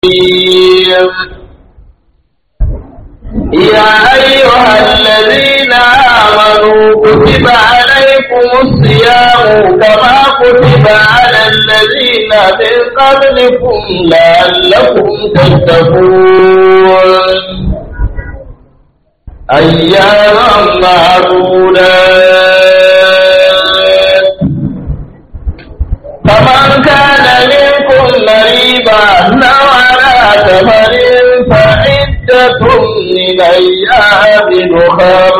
الرجيم يا أيها الذين آمنوا كتب عليكم الصيام كما كتب على الذين من قبلكم لعلكم تتقون أياما معدودات فمن كان منكم مريضا أو على سفر فعدة من أيام أخر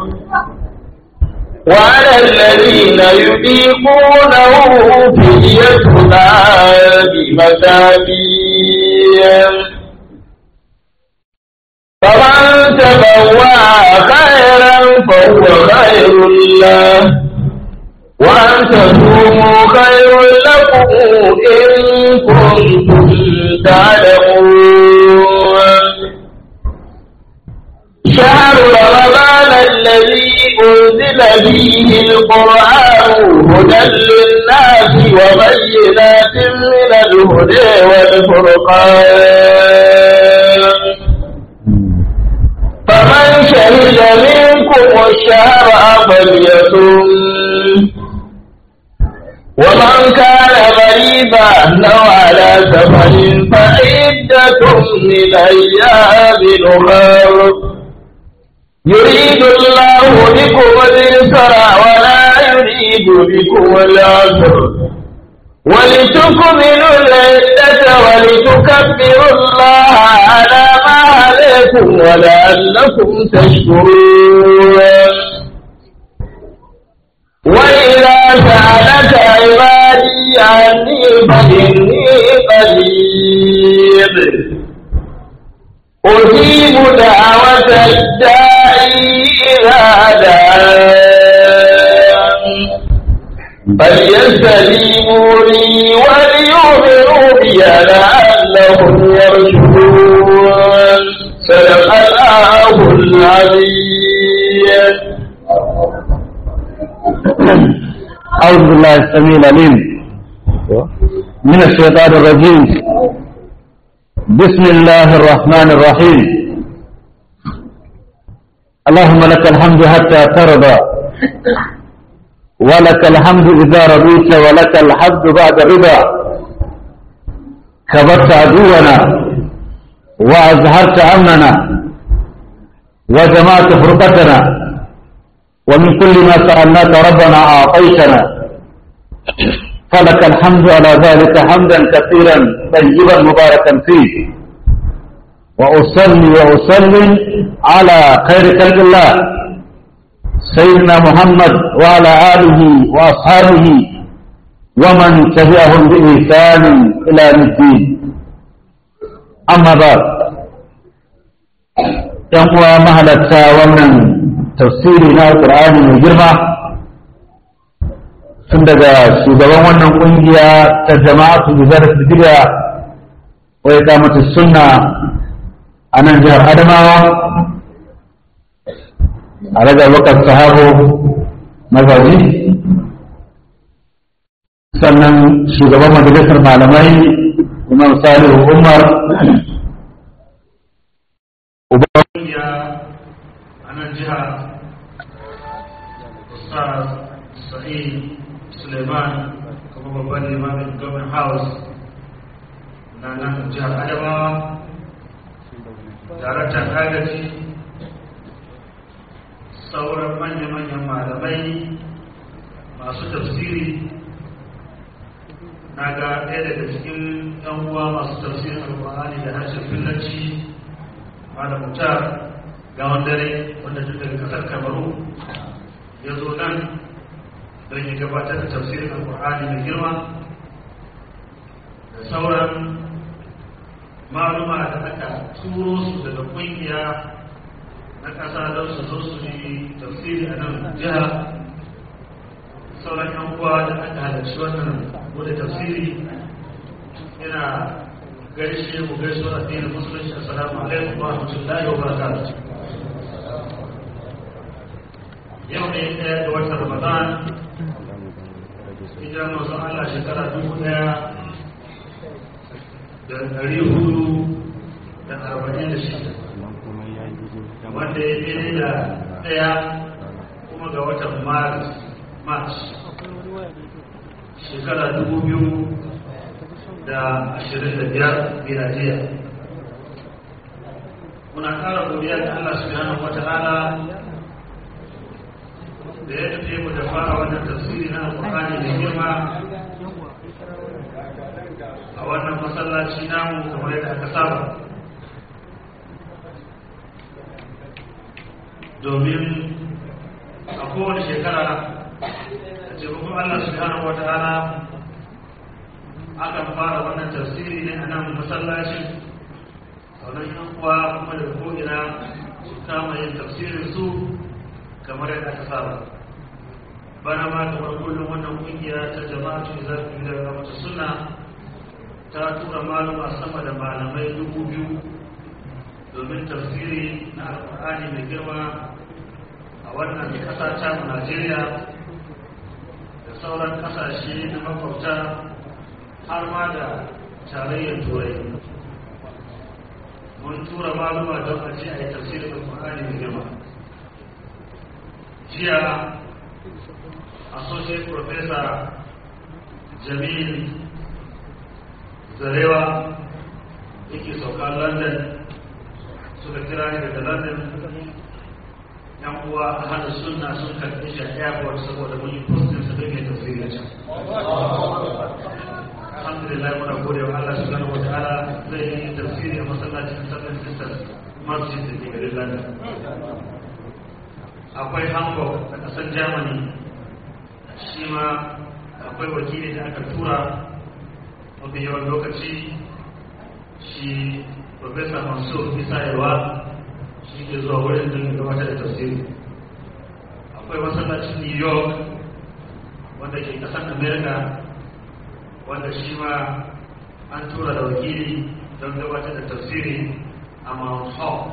وعلى الذين يطيقونه فدية طعام مساكين فمن تطوع خيرا فهو خير له وأن تصوموا خير لكم إن كنتم تعلمون شهر رمضان الذي أنزل فيه القرآن هدى للناس وبينات من الهدى والفرقان فمن شهد منكم الشهر فليصم ومن كان مريضا أو على سفر فعدة من أيام أخر يريد الله بكم اليسر ولا يريد بكم العسر ولتكملوا العدة ولتكبروا الله على ما عليكم ولعلكم تشكرون وإذا سألك عبادي عني فإني قريب أجيب دعوة الداعي إذا دعان فليستجيبوا لي وليؤمنوا بي لعلهم يرشدون صدق الله العظيم. أعوذ بالله السميع العليم من الشيطان الرجيم. بسم الله الرحمن الرحيم. اللهم لك الحمد حتى ترضى ولك الحمد إذا رضيت ولك الحمد بعد الرضا كبرت عدونا وأزهرت أمننا وجمعت فرقتنا ومن كل ما سألناك ربنا أعطيتنا فلك الحمد على ذلك حمدا كثيرا طيبا مباركا فيه وأصلي وأسلم على خير خلق الله سيدنا محمد وعلى آله وأصحابه ومن تبعهم بإحسان إلى يوم الدين. أما بعد ينقوى مهلة ومن tafsiri na Qur'ani mai girma tun daga shugaban wannan kungiya ta jama'atu bizarat bid'a wa iqamatu sunna a nan jihar Adamawa a raga wakar sahabo mazaji, sannan shugaban majalisar malamai Imam Salihu Umar ubangiya jiha Ustaz Sa'id Suleiman kuma babban limamin Government House na nan jihar Adamawa, daraktan agaji, sauran manya-manyan malamai masu tafsiri. Na ga ɗaya daga cikin ‘yan uwa masu tafsirin Alƙur'ani da harshen Finlanci, Malam Mutar gawan dare wanda duk daga kasar Kamaru ya zo nan don ya gabatar da tafsirin Alƙur'ani mai girma, da sauran maluma da aka turo su daga ƙungiya na ƙasa don su zo su yi tafsiri a nan jiha, sauran yan uwa da aka halarci wannan wadda tafsiri. Ina gaishe mu gaisuwar addinin musulunci. Assalamu alaikum wa rahmatullahi wa barakatuh. Yau ne ɗaya ga watan Ramadan, hijirar manzon Allah shekara 1400 wanda ya yi da ɗaya kuma ga watan March shekara 2025 miladiya. Muna ƙara godiya ga Allah subhanahu wata'ala da ya tafi mu da fara wannan tafsiri na Alƙur'ani da girma a wannan masallaci namu kamar yadda aka saba, domin a kowane shekara da taimakon Allah subhanahu wata'ala akan fara wannan tafsiri ne a nan masallacin. Sauran yan uwa kuma da ko'ina su kama yin tafsirin su kamar yadda aka saba. Bana ma kamar kullum wannan kungiya ta jama'atu izalatul bid'a wa sunna ta tura maluma sama da malamai 2000 domin tafsiri na Alƙur'ani mai girma a wannan ƙasa ta Najeriya da sauran ƙasashe na makwabta har ma da tarayyar Turai. Mun tura maluma don a ce a yi tafsirin Alƙur'ani mai girma. Jiya Associate Professor Jamil Zarewa yake sauka London, suka kira ni daga London. Yan uwa a hada sunna sun karɓi shi a airport saboda mun yi postin su don yin tafsiri a can. Alhamdulillah, muna gode wa Allah subhanahu wa ta'ala zai yi tafsiri a masallacin Seven Sisters Masjid da ke garin London. Akwai Hamburg a ƙasar Germany, shi ma akwai wakili da aka tura mafi yawan lokaci, shi Professor Mansur Isa Yawa shi ke zuwa wurin don gabatar da tafsiri. Akwai masallacin New York wanda ke ƙasar America, wanda shi ma an tura da wakili don gabatar da tafsiri a Mount Hope.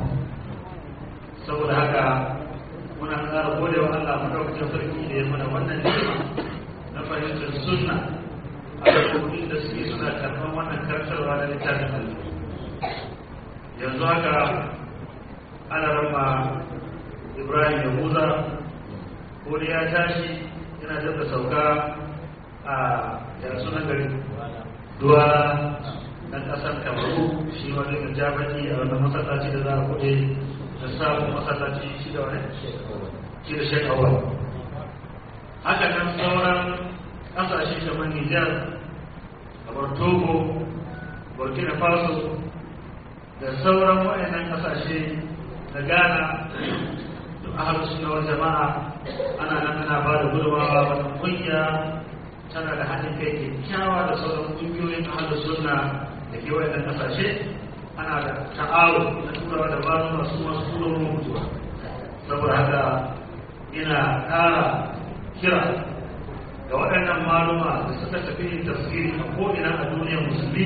Saboda haka muna ƙara gode wa Allah madaukakin sarki da ya mana wannan ni'ima na fahimtar sunna a lokacin da suke suna karɓar wannan karantarwa na littafin Allah. Yanzu haka ana rama Ibrahim Yahuza ko da ya tashi yana da sauka a yanzu na gari Duwala na ƙasar Kamaru, shi wani ga jabaki a wannan masallaci da za a kuɗe da sabon masallaci shi da wani shi da shekawa. Haka nan sauran ƙasashe kamar Nijar, kamar Togo, Burkina Faso da sauran waɗannan ƙasashe da Ghana da ahalus sunna wal jama'a ana nan ana ba da gudunmawa wannan kungiya tana da haɗin kai kyakkyawa da sauran kungiyoyin ahalus sunna da ke waɗannan ƙasashe. Ana da ta'awu na turawa da ba masu turo mutuwa. Saboda haka ina ƙara kira ga waɗannan maluma da suka tafi yin tafsiri a ko'ina a duniyar musulmi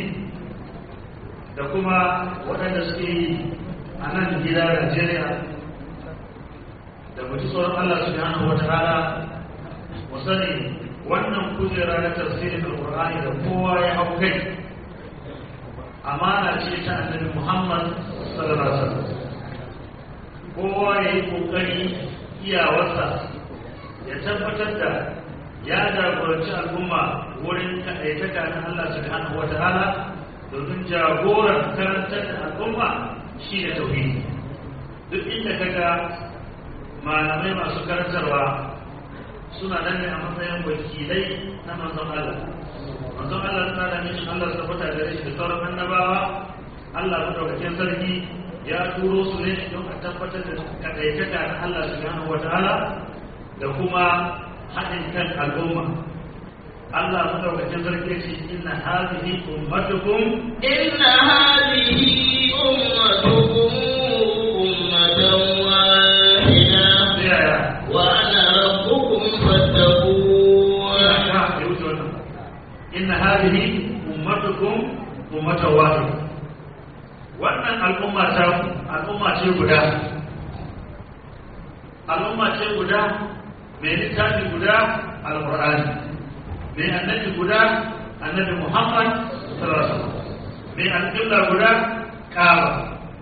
da kuma waɗanda suke yi a nan gida Najeriya da mutu tsoron Allah subhanahu wa ta'ala. Mu sani wannan kujera na tafsirin Alƙur'ani da kowa ya hau kai amana ce ta Annabi Muhammad sallallahu alaihi wasallam. Kowa ya yi kokari iyawarsa ya tabbatar da ya jagoranci al'umma wurin kaɗaitaka na Allah subhanahu wata'ala, domin jagoran karantar da al'umma shi da tauhidi. Duk inda kaga malamai masu karantarwa suna nan ne a matsayin wakilai na manzon Allah. Manzon Allah suna da mishin Allah su tabbata da shi da sauran annabawa. Allah madaukakin sarki ya turo su ne don a tabbatar da kadaitaka na Allah subhanahu wata'ala da kuma haɗin kan al'umma. Allah madaukakin sarki ya ce inna hadhihi ummatukum ummatan wahida wa ana rabbukum fattaqun. Inna hadhihi ummatukum ummatan wahida. Wannan al'umma ce guda, mai littafi guda Al-Qur'ani, mai annabi guda Annabi Muhammad sallallahu alaihi wasallam, mai alƙibla guda Kaaba,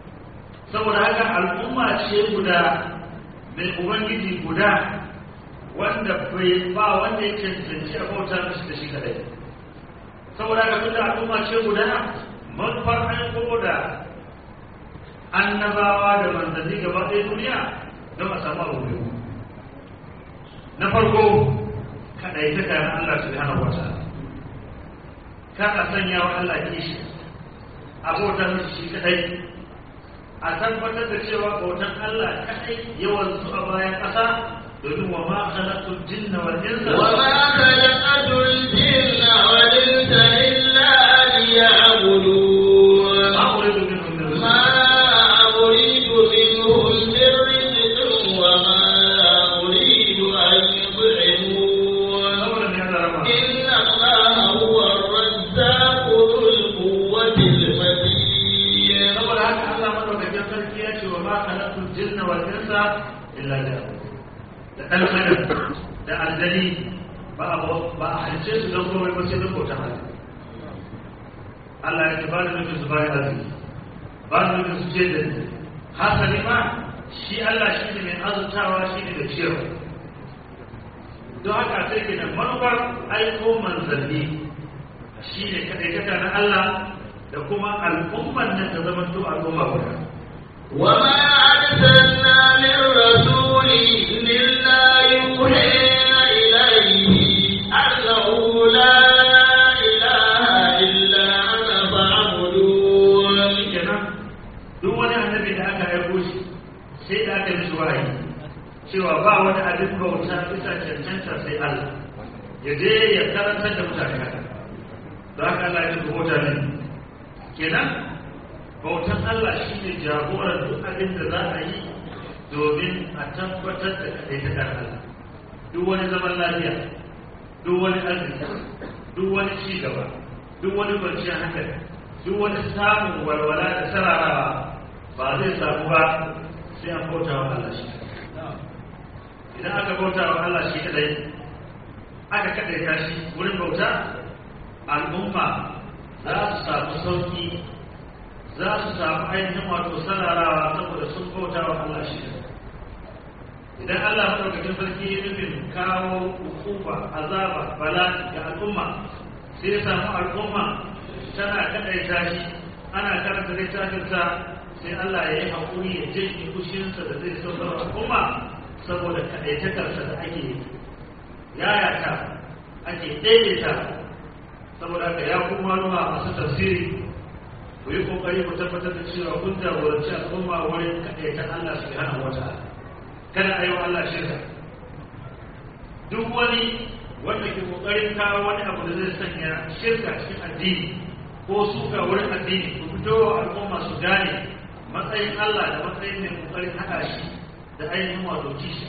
saboda haka al'umma ce guda mai ubangiji guda wanda ba wanda ya cancanci a bauta mishi da shi kadai. Saboda haka tunda al'umma ce guda manufar aiko da annabawa da manzanni gaba ɗaya duniya don a samu abu biyu. Na farko kaɗai ta kayan Allah subhanahu wa ta'ala, ka a sanya wa Allah kishi a bautar shi kadai, a tabbatar da cewa bautan Allah kadai yawan su a bayan ƙasa, domin wa ma khalaqtul jinna wal insa illa liya'budun ma uridu minhum min rizqin wa ma uridu an yut'imun inna Allaha huwa ar-razzaqu dhul quwwati al-matin. Saboda haka Allah madaukakin sarki ya ce wa ma khalaqtul jinna wal insa illa liya'budun. Da ɗan adam da aljani ba a halice su don komai ba sai don bautan Allah. Allah ya ce ba da nufin su bayan arziki, ba da nufin su ce da ni. Hasali ma shi Allah shi ne mai azurtawa, shi ne da ciyarwa. Don haka sai ke da manufar aiko manzanni shi ne kaɗaikata na Allah da kuma al'ummar nan ta zama to al'umma guda. وما أرسلنا من رسول إلا يوحي إليه أنه لا إله إلا أنا فاعبدون. kenan duk wani annabi da aka aiko shi sai da aka mishi wahayi cewa ba wani abin bauta bisa cancanta sai Allah, ya je ya karantar da mutane haka. Don haka Allah ya bauta ne kenan bautan Allah shi ne jagoran duk abin da za a yi domin a tabbatar da kaɗai ta Allah. Duk wani zaman lafiya, duk wani arziki, duk wani cigaba, duk wani kwanciyar hankali, duk wani samun walwala da sararawa ba zai samu ba sai an bauta wa Allah shi. Idan aka bauta wa Allah shi kaɗai, aka kaɗai ta shi wurin bauta, al'umma za su samu sauƙi, za su samu ainihin wato sararawa saboda sun bauta wa Allah shi. Idan Allah madaukakin sarki ya nufin kawo hukuma, azaba, bala'i ga al'umma, sai ya samu al'umma tana kaɗaita shi, ana karanta littafinsa, sai Allah ya yi haƙuri ya janye kushinsa da zai saukar al'umma saboda kaɗaitakarsa da ake yayata, ake daidaita. Saboda haka ya kuma ruwa masu tafsiri, ku yi kokari ku tabbatar da cewa kun jagoranci al'umma wurin kaɗai ta Allah subhanahu wa ta'ala. Kada a yi wa Allah shirka. Duk wani wanda ke kokarin kawo wani abu da zai sanya shirka cikin addini ko suka wurin addini, ku fito wa al'umma su gane matsayin Allah da matsayin mai kokarin haɗa shi da ainihin wato kishi.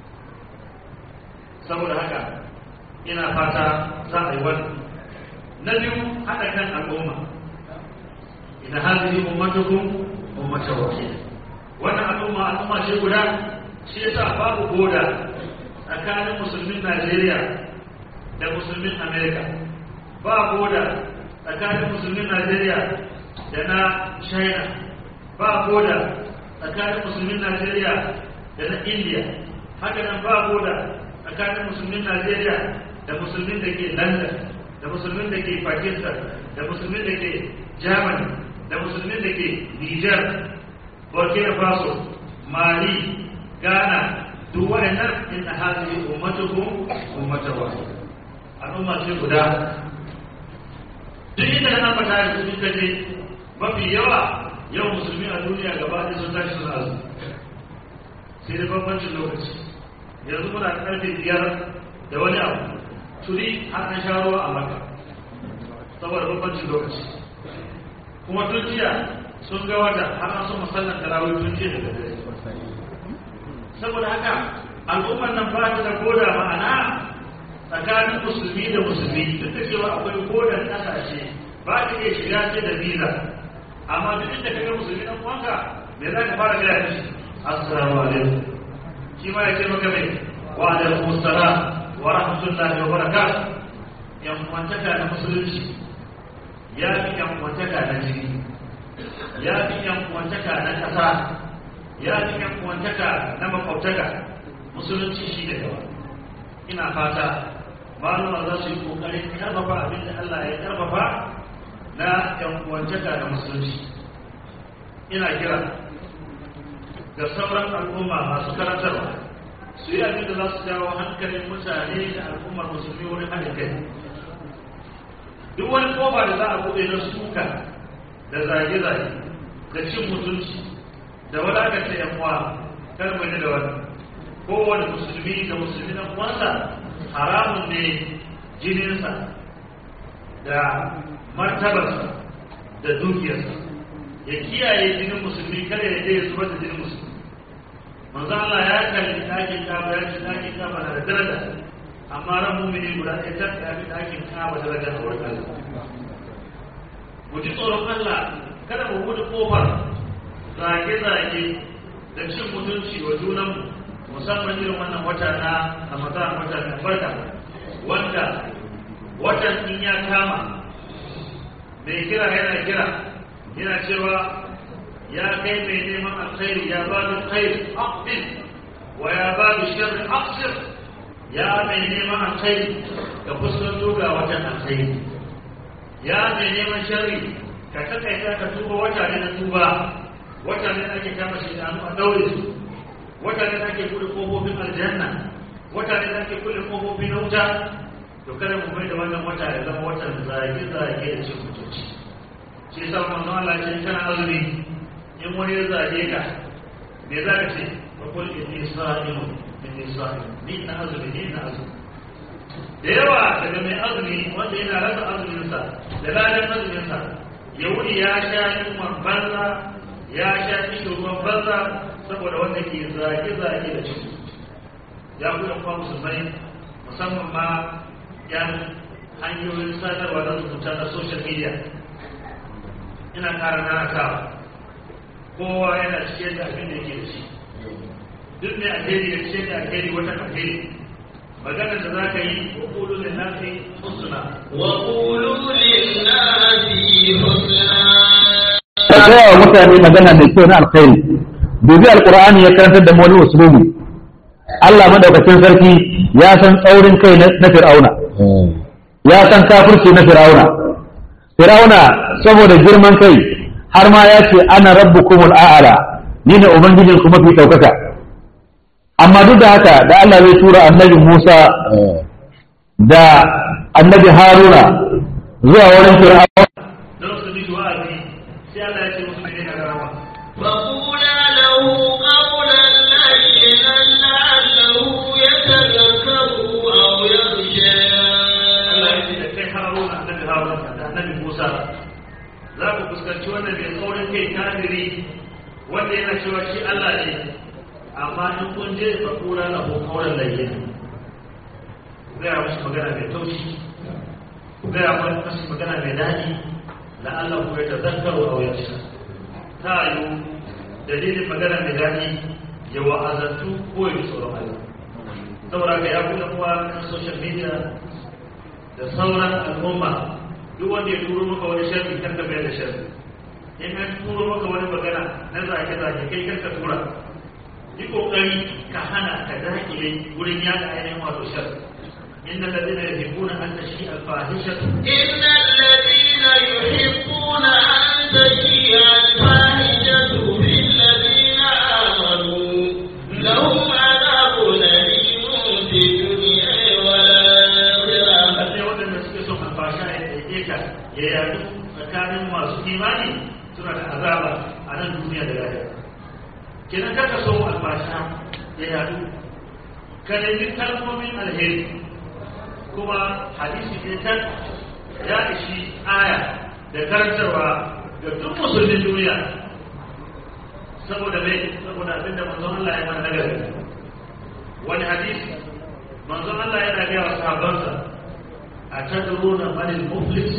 Saboda haka ina fata za a yi wannan. Na biyu, haɗa kan al'umma. Ina hadhihi ummatukum ummatan wahida. Wannan al'umma ce guda, shi yasa babu goda tsakanin musulmin Najeriya da musulmin Amerika. Ba goda tsakanin musulmin Najeriya da na China. Ba goda tsakanin musulmin Najeriya da na India. Haka nan ba goda tsakanin musulmin Najeriya da musulmin da ke London, da musulmin da ke Pakistan, da musulmin da ke Germany, da musulmin da ke Niger, Burkina Faso, Mali, Ghana, duk waɗannan inna hadhihi ummatukum ummatan wahida. Al'umma ce guda. Duk inda ana fata da su kaje mafi yawa yau musulmi a duniya gaba ɗaya sun tashi suna azumi. Sai da bambancin lokaci. Yanzu muna karfe 5 da wani abu. Turi har an sha ruwa a Makka. Saboda bambancin lokaci. Kuma tun jiya sun ga wata har an so musallan tarawih tun jiya da dare. Saboda haka al'ummar nan ba ta da koda ma'ana tsakanin musulmi da musulmi, duk da cewa akwai kodar ƙasashe ba ta iya shiga ce da visa, amma duk inda ka ga musulmi ɗan uwanka me za ka fara gaya da shi? Assalamu alaikum. Shi ma ya ce maka mai wa alaikum assalam wa rahmatullahi wa barakatuh. Yan uwantaka na musulunci ya fi yan uwantaka na jini. ya fi yan uwantaka na ƙasa, ya fi yan uwantaka na makwabtaka. Musulunci shi da gaba. Ina fata malama za su yi ƙoƙarin ƙarfafa abin da Allah ya ƙarfafa na yan uwantaka da musulunci. Ina kira ga sauran al'umma masu karantarwa su yi abin da za su jawo hankalin mutane da al'ummar musulmi wurin haɗin kai. Duk wani kofa da za a buɗe na suka da zage-zage da cin mutunci da wadakata yan uwa, kar mai da wani. Kowane musulmi da musulmi na uwansa haramun ne jininsa da martabarsa da dukiyarsa. Ya kiyaye jinin musulmi kada ya je ya zubar da jinin musulmi. Manzo Allah ya kalli ɗakin Kaaba, ya ce ɗakin Kaaba na da daraja, amma ran mumini guda ɗaya ta fi ɗakin Kaaba daraja a wurin Allah. Mu ji tsoron Allah, kada mu buɗe ƙofar zage-zage da cin mutunci wa junanmu, musamman irin wannan wata na Ramadan, wata na farka, wanda watan in ya kama mai kira yana cewa ya kai mai neman alkhairi, ya ba da khairi aqbil wa ya ba da sharri aqsir. Ya mai neman alkhairi ka fuskanto ga watan alkhairi, ya mai neman sharri ka takaita ka tuba. Wata ne na tuba, wata ne ake kama shaytanu a daure su, wata ne ake kulle kofofin aljanna, wata ne ake kulle kofofin wuta. To kada mu mai da wannan wata ya zama watan zage da cin mutunci. Shi yasa manzo Allah ya ce kana azumi, in wani ya zage ka me za ka ce? Wa qul inni sa'imun, ni na azumi. Da yawa daga mai azumi wanda yana rasa azuminsa da ladan azuminsa, ya wuni ya sha yunwan banza, ya sha kishirwan banza saboda wanda ke zage-zage da cin. Ya kuma kwa musulmai, musamman ma yan hanyoyin sadarwa da rubuta na social media. Ina ƙara nanatawa, kowa yana cike da abin da yake da shi. Duk ne alheri da cike da alheri wata alheri. Maganar da za ka yi wa ƙulu lillahi husna. Wa ƙulu lillahi husna. Ka gaya wa mutane magana mai kyau na alkhairi. Dubi alƙur'ani ya karantar da wani usulubi. Allah madaukakin sarki ya san tsaurin kai na Fir'auna. Ya san kafirci na Fir'auna. Fir'auna saboda girman kai har ma ya ce ana rabbukumul a'la, ni ne ubangijinku mafi ɗaukaka. Amma duk da haka da Allah zai tura annabi Musa da annabi Haruna zuwa wurin Fir'auna don su bi wa'azi, sai Allah ya ce musu ne na rawa. Wa qula lahu qawlan layyinan la'allahu yatadhakkaru aw yakhsha. Allah ya ce da kai Haruna da annabi Musa, za ku fuskanci wannan mai tsaurin kai kafiri wanda yana cewa shi Allah ne, amma in kun je fa kula na qawlan layyinan, gaya musu magana mai taushi, gaya musu magana mai daɗi, la'allahu yatadhakkaru aw yakhsha. Ta yi dalilin magana mai daɗi ya wa'azantu ko ya tsoron Allah. Saboda ka ya kuma kuwa kan social media da sauran al'umma, duk wanda ya turo maka wani sharri kan ka bayar da sharri. In an turo maka wani magana na zage-zage kai kan ka tura, yi kokari ka hana ka dakile wurin yada ainihin wato sharri. إن الذين يحبون أن تشيء الفاحشة في الذين آمنوا لهم عذاب أليم في الدنيا والآخرة. أنت وأنت نسكت الفاحشة إليك يا مكان ما سكيماني سنة عذاب على الدنيا والآخرة. كنا كتسوء الفاحشة يا كان يتكلم من الهيل. Kuma hadisi ne kan ya ishi aya da karantarwa ga duk musulmin duniya, saboda abinda manzon Allah ya mana nagari. Wani hadisi manzon Allah yana gaya wa sahabbansa, a tadruna manil muflis,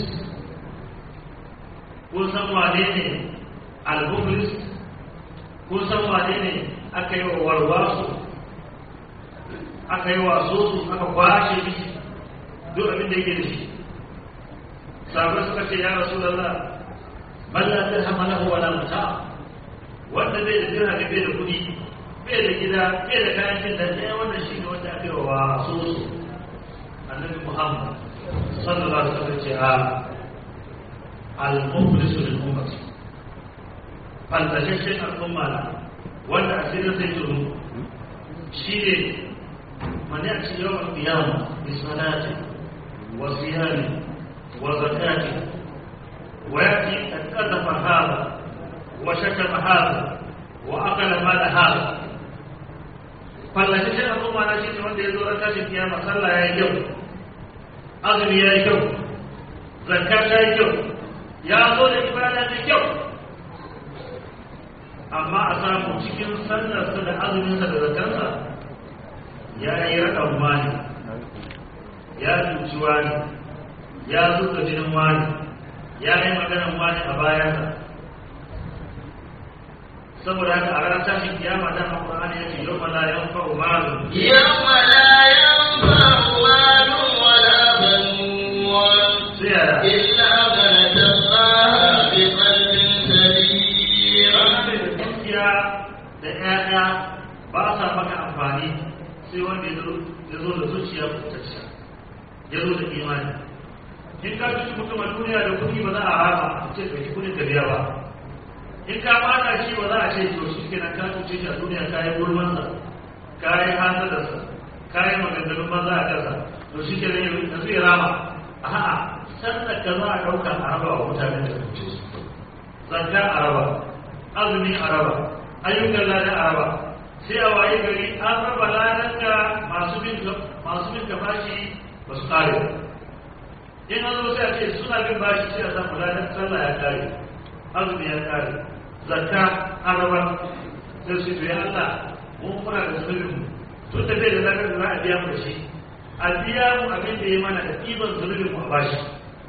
kun san wane ne al-muflis? Kun san wane ne aka yi wa warwasu, aka yi wa sosu, aka kwashe mishi duk abin da yake da shi? Sahabai suka ce ya Rasulullah, balla dirham lahu wala mata wanda bai da dirham bai da kudi bai da gida bai da kayan jin daɗi wannan shi ne wanda aka yi wa so annabi Muhammad sallallahu alaihi wasallam ce al-muflisu lil ummati fallashin al'umma wanda asirin sai turu shi ne man ya'ti yawm al-qiyamah bi salati wa siyami wa zakati wa ya'ti qad qadafa hadha wa shakama hadha wa akala mala hadha fallashin al'umma na shi ne wanda ya zo ran tashin kiyama sallah yayi kyau azumi yayi kyau zakat yayi kyau ya zo da ibada da kyau amma a samu cikin sallarsa da azuminsa da zakarsa ya yi raɗan wani ya cuci wani ya zuka jinin wani ya yi maganan wani a bayansa saboda haka a ranar tashin kiyama da Qur'ani ya ce yau la yanfa'u malun yawma la yanfa'u malun wala banun illa man atallaha bi qalbin salim da ƴaƴa ba sa maka amfani sai wanda ya zo da zuciya fitacciya ya zo da imani in ka cuci mutum a duniya da kuɗi ba za a rama a ce ka ci kuɗin ka biya ba in ka bata shi ba za a ce to shi kenan ka cuce shi a duniya ka yi gulmansa ka yi hasadarsa ka yi maganganun banza a kansa to shi kenan yanzu ya rama a'a sannan ka za a ɗauka a raba wa mutanen da cuce su zakka a raba azumi a raba ayyukan ladan a raba sai a waye gari an raba ladan ga masu bin ka bashi ba su kare in an zo sai a ce suna bin bashi sai a samu ladan sallah ya kare azumi ya kare zakka an raba sai su yi Allah mun muna da zulubin tun da bai da ladan da za a biya mu da shi a biya mu abin da ya mana da ɗiban zulubin mu a bashi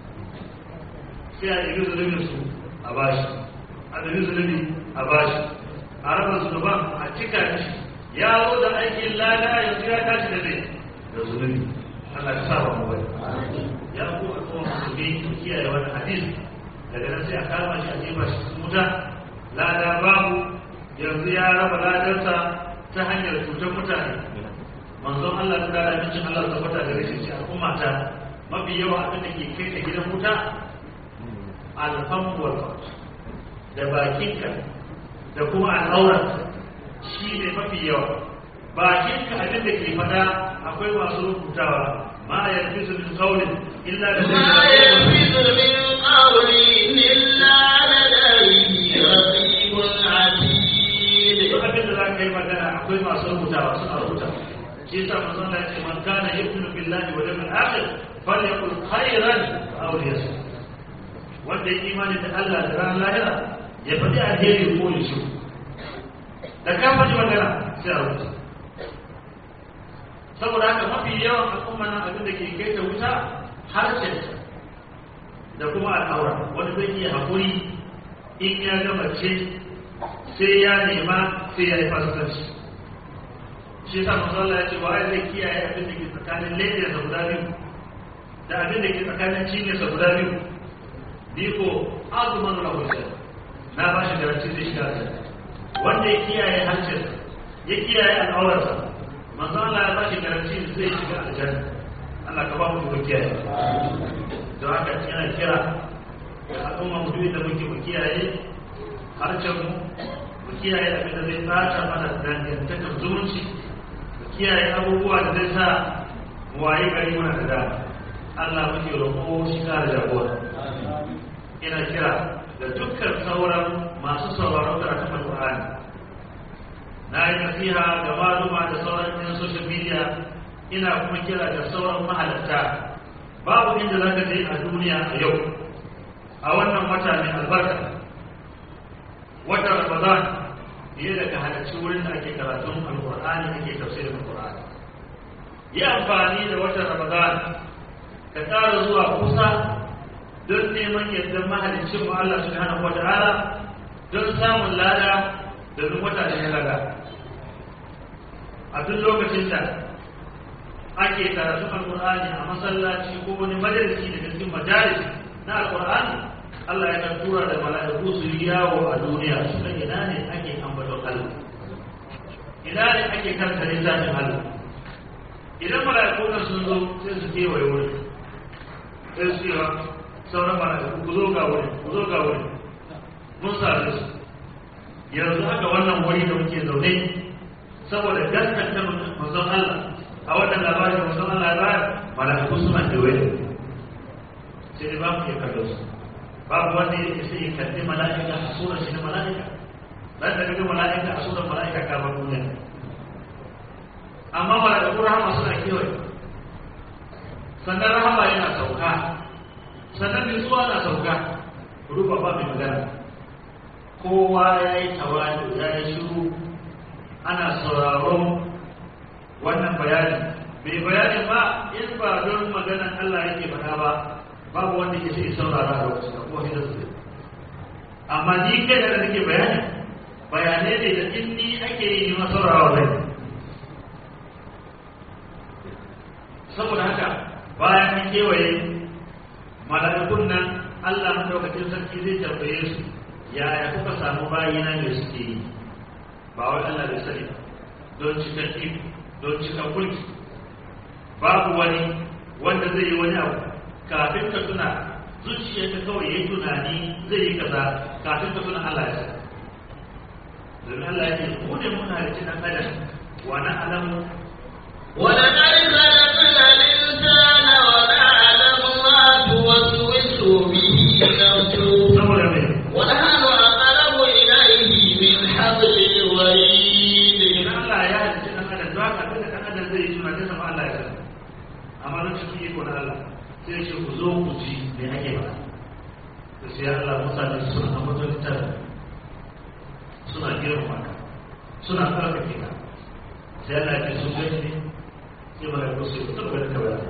sai a ɗibi zulubin su a bashi a ɗari zulubi a bashi a raba zunuban a cika shi ya zo da aikin lada yanzu ya tashi da zai da zulubi Allah ka saba mu bai ya ku a kuma musulmi ku kiyaye wani hadis daga nan sai a kama shi a jefa shi cikin wuta lada babu yanzu ya raba ladarsa ta hanyar cutar mutane manzon Allah ta da amincin Allah ta fata da rashin shi al'umma ta mafi yawa abin da ke kai ta gidan wuta alhamdulillah da bakinka da kuma al'aurar shi ne mafi yawa bakinka abin da ke fada akwai masu rubutawa ma ya fi su min qawlin illa da ma yalfizu min qawlin illa ladayhi raqibun atid duk abin da za ka yi magana akwai masu rubutawa suna rubuta shi yasa manzon Allah ya ce man kana yu'minu billahi wal yawmil akhir falyaqul khayran aw liyasmut wanda ya imani da Allah da ran lahira ya faɗi alheri ko ya shi da ka faɗi magana sai a rubuta saboda haka mafi yawan al'umma nan abin da ke kai ta wuta harshen da kuma al'aura wani zai iya haƙuri in ya ga mace sai ya nema sai ya yi fasikanci shi yasa manzo Allah ya ce wa zai kiyaye abin da ke tsakanin lafiyarsa guda biyu da abin da ke tsakanin cinyarsa guda biyu ni ko azuman lahu na ba shi garanti zai shiga aljanna wanda ya kiyaye harshen ya kiyaye al'aurarsa manzo Allah ya ba shi garanti zai shiga aljanna Allah ka ba mu kiyaye don haka yana kira da al'umma mu duk da muke mu kiyaye harshen mu kiyaye abin da zai tsata mana dangantakar zumunci mu kiyaye abubuwa da zai sa mu waye gari muna da dama Allah muke roƙo shi kare jagora ina kira da dukkan sauran masu sauraron karatun Al-Qur'ani na yi nasiha ga maluma da sauran yan social media ina kuma kira da sauran mahalarta babu inda za ka je a duniya a yau a wannan wata mai albarka watan Ramadan fiye da ka halarci wurin da ake karatun Al-Qur'ani ake tafsirin Al-Qur'ani yi amfani da watan Ramadan ka ƙara zuwa kusa don neman yadda mahalicin mu Allah subhanahu wata'ala don samun lada da duk wata da ya laga a duk lokacin da ake karatu alqur'ani a masallaci ko wani majalisi daga cikin majalis na alqur'ani Allah ya kan tura da mala'iku su yi yawo a duniya su ga ina ne ake ambaton Allah, ina ne ake karanta littafin Allah. Idan mala'iku nan sun zo sai su kewaye wurin, sai su cewa sauran mala'iku ku zo ga wurin, ku zo ga wurin, mun sare su. Yanzu haka wannan wuri da muke zaune saboda gaskata manzon Allah a wannan labarin manzon Allah ya bayar, mala'iku suna kewaye sai dai ba mu iya kallo su. Babu wanda yake sai ya kalli mala'ika a surar shi na mala'ika, dan da kaga mala'ika a surar mala'ika ka bar duniya. Amma mala'iku rahama suna kewaye, sannan rahama yana sauka, sannan nutsuwa na sauka. Ruba ba mai magana, kowa ya yi tawali, ya yi shiru, ana sauraron wannan bayani. Bai bayani ba in ba don maganan Allah yake faɗa ba, babu wanda ke sai saurara a lokacin da kuma hidar su. Amma ni kai da nake bayanai ne da in ni ake yi ma saurarawa zai. Saboda haka bayan an kewaye mala'ikun nan, Allah madaukakin sarki zai tambaye su yaya kuka samu bayina ne suke yi. Ba wai Allah bai sani don cika iko, don cika mulki. Babu wani wanda zai yi wani abu kafin ka tuna, zuciya ta kawai yayi tunani zai yi kaza kafin ka tuna Allah ya sani. Domin Allah ya ce mu ne muna da cikin adam wa na alamu ولقد خلقنا الإنسان ونعلم ما توسوس به نفسه saboda mai ونحن أقرب إليه من حبل الوريد. idan Allah ya yi cikin adam za ka da kan adam zai yi tunani sama Allah ya sani. Amma na cikin iko na Allah sai ya ce ku zo ku ji me ake ba. Da sai Allah mutane suna ambaton tare, suna girmama ka, suna karfafe ka. Sai Allah ya ce sun gani ne sai malaiku sai ku tabbata ka ba.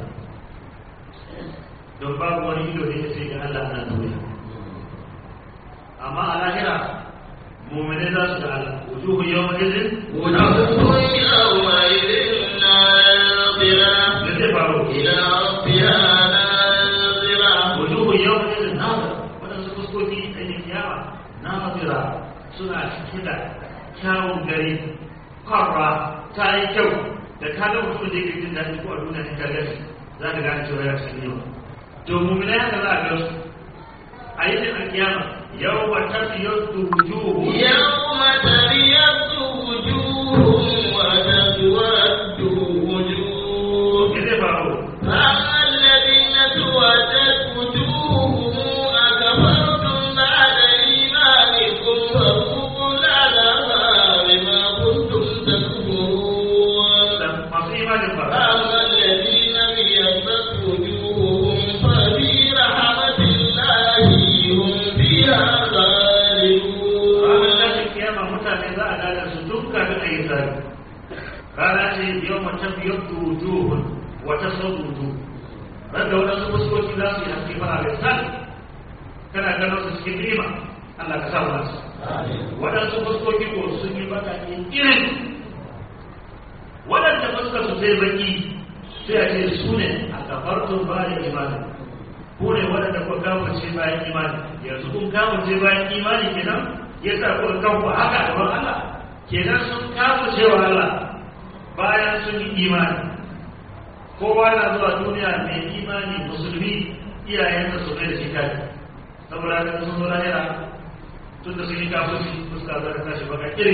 Don babu wani ido da ya sai ga Allah ana duniya. Amma a lahira mu'mini za su ga Allah, wujuhu yawma idhin وجوه يومئذ ناظرة da zai faru إلى ربها ناظرة. wujuhu yawma idhin nazira, wadansu fuskoki a yin kiyama nazira suna cike da kyawun gari, kwarra ta yi kyau da ka ga mutum da yake jin daɗi ko a duniya ne ka gashi za ka gane cewa ya cikin yau. To mu'mini haka za a ga su a yi jin alkiyama yawma tabyaddu wujuhu يوم تبيض وجوه وتسود وجوه. da zai faru فأما الذين اسودت وجوههم أكفرتم بعد إيمانكم فذوقوا العذاب بما كنتم تكفرون. da masu imanin ba فأما الذين ابيضت وجوههم ففي رحمة الله هم فيها خالدون. ranar tashin kiyama mutane za a gane su duk kafin a yi tsari. Rana ce yau mutum yau wujuhun wata sau wujuhu. Randa waɗansu fuskoki za su yi haske fara da sani. Kana ganin su cikin ni'ima, Allah ka sa mu nasu. Waɗansu fuskoki ko sun yi baka irin. Waɗanda fuskar su sai baki sai a ce su ne a kafartun bayan imani. Ko ne waɗanda kuka gafarce bayan imani. Yanzu kun gafarce bayan imani kenan ya sa kuka kanku haka a gaban Allah. Kenan sun gafarce wa Allah bayan sun yi imani. Kowa na zuwa duniya mai imani musulmi iyayensa su mai da shi kai. Saboda haka sun zo lahira tun da sun yi kafirci fuska za ta tashi baka kiri.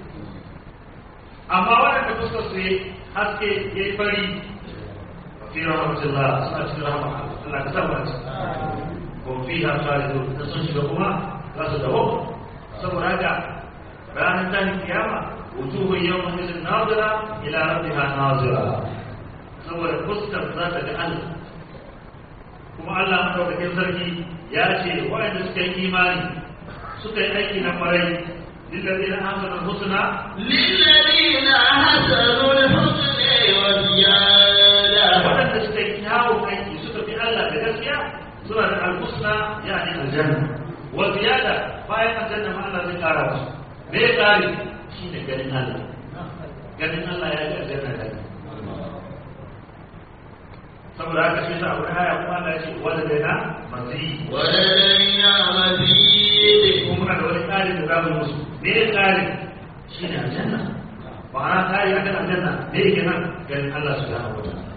Amma waɗanda fuskar su yi haske ya yi fari fi rahmatullah suna cikin rahama Allah ka san wani ko fi ha khalidu da sun shiga kuma za su dawo. Saboda haka ranar tashin kiyama wujuhun yawma idhin nazira ila rabbiha nazira. Saboda fuskar za ta ga Allah, kuma Allah madaukakin sarki ya ce waɗanda suka yi imani suka yi aiki na farai lillazina ahsanu husna للذين أحسنوا الحسنى وزيادة. waɗanda suka yi kyawun aiki suka fi Allah da gaskiya suna da alhusna yani aljanna wa ziyada bayan aljanna ma Allah zai kara musu me ya kare shine ganin Allah. Ganin Allah ya ga aljanna da saboda haka shi sa abu haya kuma Allah ya ce wanda dai na mazi ولدينا مزيد kuma muna da wani tsari da zamu musu me ne tsari shine aljanna ma'ana tsari akan aljanna me yake nan ganin Allah subhanahu wa ta'ala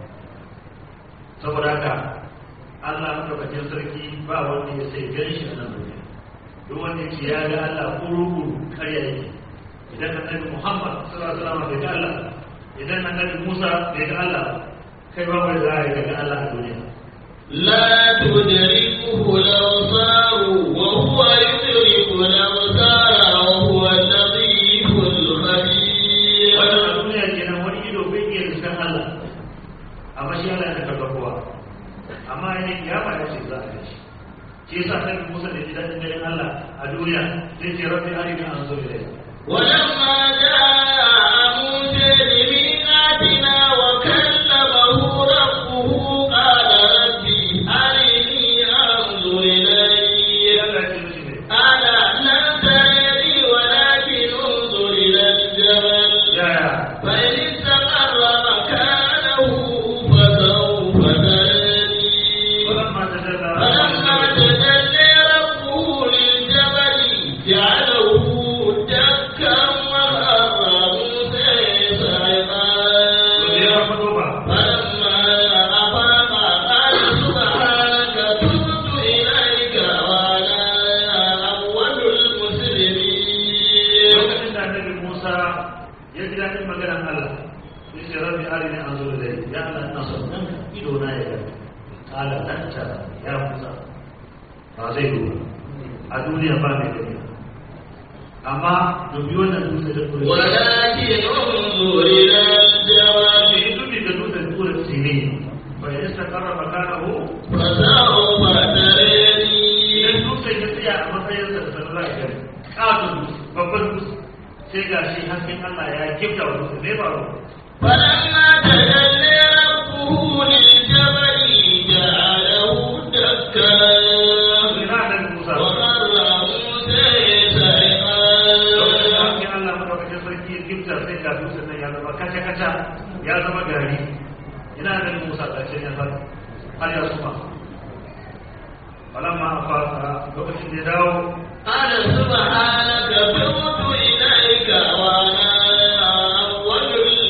saboda haka Allah madaukakin sarki ba wanda ya sai gani shi a nan duniya duk wanda yake ya ga Allah kuru-kuru karya yake idan annabi Muhammad sallallahu alaihi wasallam bai ga Allah idan annabi Musa bai ga Allah kai ba wanda za ka ga Allah a duniya لا تدركه الأبصار وهو يدرك الأبصار وهو اللطيف الخبير. wannan a duniya kenan wani ido bai iya riskan Allah amma shi Allah ya karɓa kowa amma yayin kiyama ya ce za a yi shi yasa annabi Musa da ji dadin ganin Allah a duniya zai ce rabbi arini anzur ilayka ولما جاء موسى لميقاتنا وكلمه ربه قال ربي أرني أنظر إليك Allah ya ce mishi ne قال لن ترني ولكن انظر إلى الجبل yaya فإن استقر مكانه فسوف تراني فلما تجلى فلما تجلى ربه للجبل جعله دكا وخر موسى صعقا ya fado ba فلما أفاق قال سبحانك تبت إليك وأنا أول المسلمين. lokacin da annabi Musa ya ji daɗin maganar Allah ya ce rabbi arini anzur ilayka ya Allah ina son nan ido na ya gani kala dan ta ya Musa ba zai duba a duniya ba mai gani amma dubi wannan dutse da kure ولكن انظر إلى الجبل shi dubi da dutse da kure sine fa ya istakarra makanahu فسوف تراني. idan dutse ya tsaya a matsayin sa da sanar da gani ƙaton dutse babban dutse sai ga shi hasken Allah ya kifta wa dutse ne ba ruwa فلما تجلى ربه للجبل جعله دكا ina annabi Musa وخر موسى صعقا. lokacin da Allah madaukakin sarki ya gifta sai ga dutsen nan ya zama kaca-kaca ya zama gari ina da Musa ƙarshe ya fara har ya suma falamma a fara lokacin da ya dawo قال سبحانك تبت إليك وأنا أول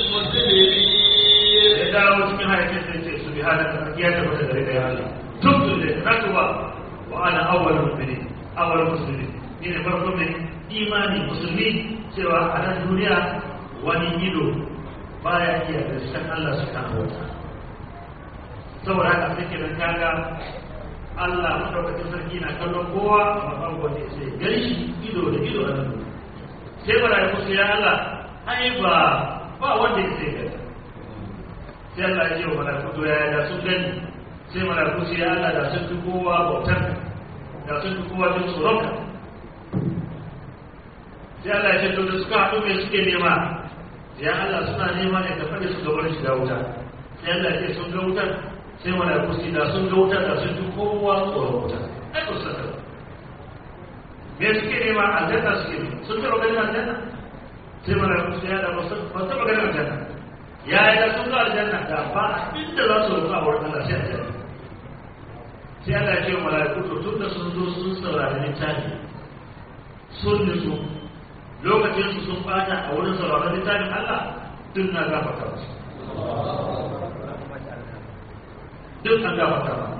المسلمين. ya dawo cikin haifin sai ce su bi hada ya tabbata gare ka ya Allah tubtu da natuwa wa ana awwalul mu'minin awwalul muslimin ni ne farko mai imani musulmi cewa a nan duniya wani ido baya iya riskan Allah subhanahu wa ta'ala saboda haka sai kenan kaga Allah madaukakin sarki na kallon kowa amma babu wanda sai gani shi ido da ido a nan duniya sai malaiku su ya Allah ai ba wanda ya sai gani sai Allah ya ce wa malaiku to ya da sun gani sai malaiku su ya Allah da sun fi kowa bautar da sun fi kowa jin tsoronka sai Allah ya ce to da suka haɗu mai suke nema ya Allah suna nema ne ka faɗi su gabar shiga wuta sai Allah ya ce sun ga wutar sai malaiku su da sun ga wutar da sun fi kowa tsoron wuta ai ba su saka me suke nema aljanna suke nema sun taɓa ganin aljanna sai malaiku su ya da ba su taɓa ganin aljanna ya yi da sun ga aljanna da ba inda za su rufa a wurin Allah sai aljanna sai Allah ya ce wa malaiku to tun da sun zo sun saurari littafi sun nutsu lokacin su sun fata a wurin sauraron littafin Allah duk na gafarta musu duk an gafarta ba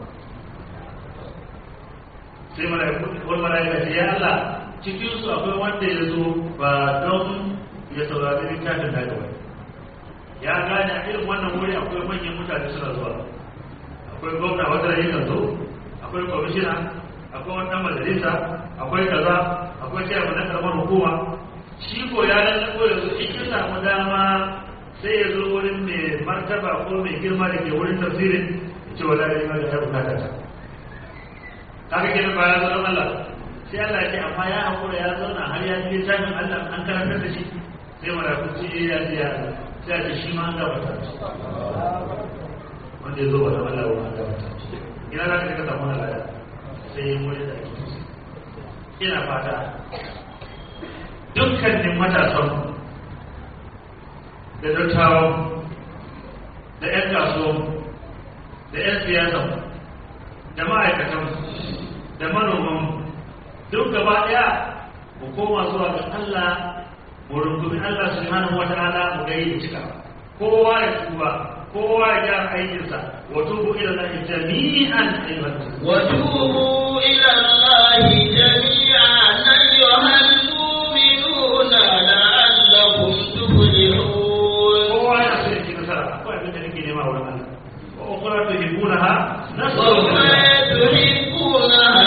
sai malaiku wani malaika ce ya Allah cikin su akwai wanda ya zo ba don ya saurari littafin da gaba ya gane a irin wannan wuri akwai manyan mutane suna zuwa akwai gwamna wanda ya kan zo akwai kwamishina akwai wani dan majalisa akwai kaza akwai chairman na karamar hukuma shi ko ya lallabo yanzu in ya samu dama sai ya zo wurin mai martaba ko mai girma da ke wurin tafsirin ya ce wala da yi mara ya bukata ta kaga kenan ba ya zo don Allah sai Allah ya ce amma ya hakura ya zauna har ya je jami'in Allah an karantar da shi sai mara kuci ya ji ya sai ya ce shi ma an gabata wanda ya zo wa don Allah wa an gabata ina za ka samu na lada sai ya wuri da ake tusi ina fata dukkanin matasan da dattawan da 'yan kasuwan da 'yan siyasa da ma'aikatan da manoman duk gaba ɗaya mu koma zuwa ga Allah mu rungumi Allah subhanahu wa ta'ala mu ga yin cika kowa ya tuba kowa ya gyara aikinsa wa tubu ila Allah jami'an ayyuhan wa tubu ila Allah jami'an ayyuhal mu'minuna la'allakum tuflihun. kowa ya so ya ci nasara akwai abin da nake nema wurin Allah wa ukhra tuhibbunaha nasrun wa ma tuhibbunaha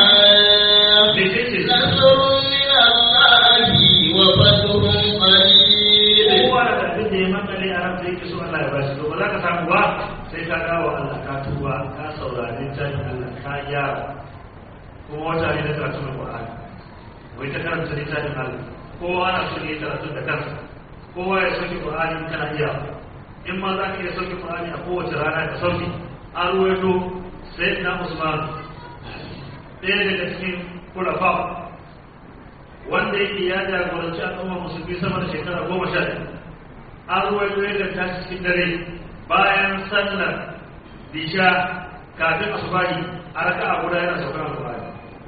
nasrun min Allah wa fathun qarib. kowa da abin da ya makale a ran da yake so Allah ya bashi to ba za ka samu ba sai ka dawo Allah ka tuba ka saurari jami'in Allah ka gyara kuma wata ne na karatun Qur'ani wai ta karanta littafin Allah kowa na so ne karatu da kansa kowa ya sauke Qur'ani kana iya in ma za ka iya sauke Qur'ani a kowace rana ka sauke an ruwaito sayyidina Usman ɗaya daga cikin kulafa wanda yake ya jagoranci al'ummar musulmi sama da shekara 10 an ruwaito yadda ta cikin dare bayan sallar isha kafin asubahi a raka'a guda yana saukar Al-Qur'ani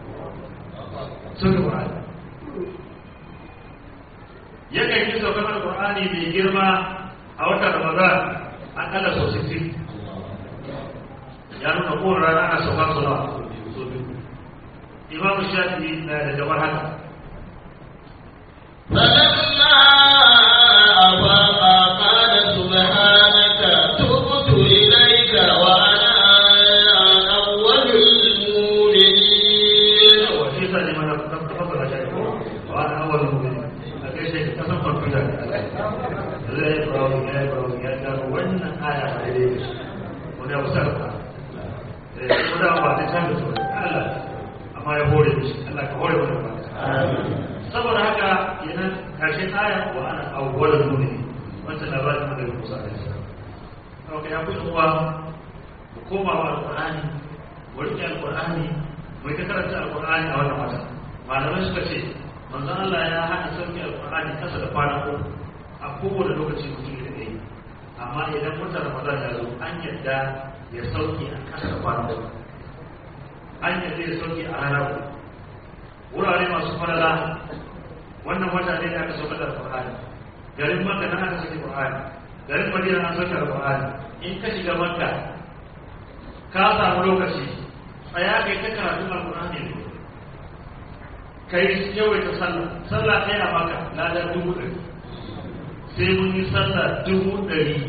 yakan yi saukar Al-Qur'ani mai girma a watan Ramadan an kalla sau 60 ya nuna kowane rana ana saukar sura sau biyu. Imam Shafi'i na da jama'ar haka فلما أفاق قال سبحانك تبت إليك وأنا أول المؤمنين. وفي سنة من تفضل شيخه وأنا أول المؤمنين أكيد شيء تصفر في ذلك لا يقرأ وإن آية عليه ولا وسرقة ولا بعد ثالث الله أما يقول الله كهول ولا saboda haka kenan karshen aya wa ana awwalul mu'minin wannan labarin da Musa alaihi salam to ya kuma uwa ku koma wa alqur'ani mu rike alqur'ani mu ta karanta alqur'ani a wannan wata malamai suka ce manzon Allah ya hada sauki alqur'ani kasa da kwana ko a kowane lokaci mutum da yayi amma idan mutum Ramadan ya zo an yadda ya sauki a kasa da kwana ko an yadda ya sauki a rana ko wurare masu falala wannan wata ne da aka saukar da Qur'ani garin Makka nan aka saki Qur'ani garin Madina an saukar da Qur'ani in ka shiga Makka ka samu lokaci tsaya kai ta karatu Al-Qur'ani ne kai yawaita sallah kai a Makka na da 100 sai mun yi sallah 100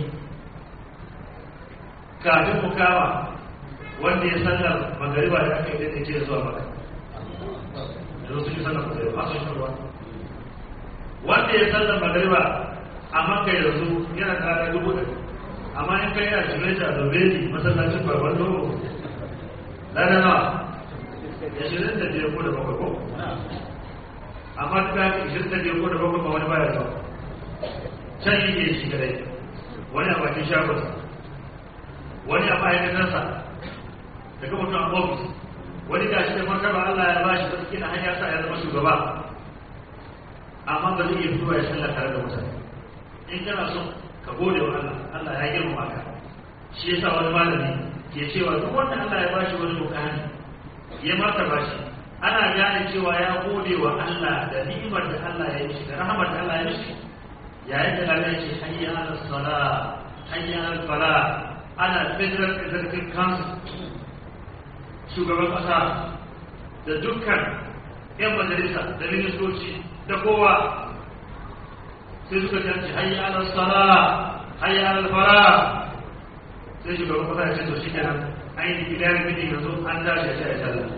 kafin mu kama wanda ya sallar magariba da aka yi da take zuwa Makka yanzu sun yi sallar magariba a sun shirwa wanda ya sallar magariba a Makka yanzu yana kara 1,000 amma in kai a shirin da dobeli masallacin babban dogo lada nawa ya shirin da biyar ko da bakwai ko amma duka haka 25 ko da bakwai ba wani baya zuwa can yi ne shi kadai wani a bakin shagonsa wani a ma'aikatarsa daga mutum a ofis wani ga shi da martaba Allah ya ba shi sarki na hanyar sa ya zama shugaba amma ba zai iya fitowa ya sallah tare da mutane in kana so ka gode wa Allah Allah ya girmama ka shi yasa wani malami ke cewa duk wanda Allah ya bashi wani mukami ya martaba shi ana gane cewa ya gode wa Allah da ni'imar da Allah ya yi shi da rahmar da Allah ya yi shi yayin da Allah ya ce hayya ala salat hayya ala falah ana federal executive council shugaban kasa da dukkan yan majalisa da ministoci da kowa sai suka canci hayya ala salat hayya ala falah sai shugaban kasa ya ce to shi kenan ainihin gidan mini yanzu an tashi a sallah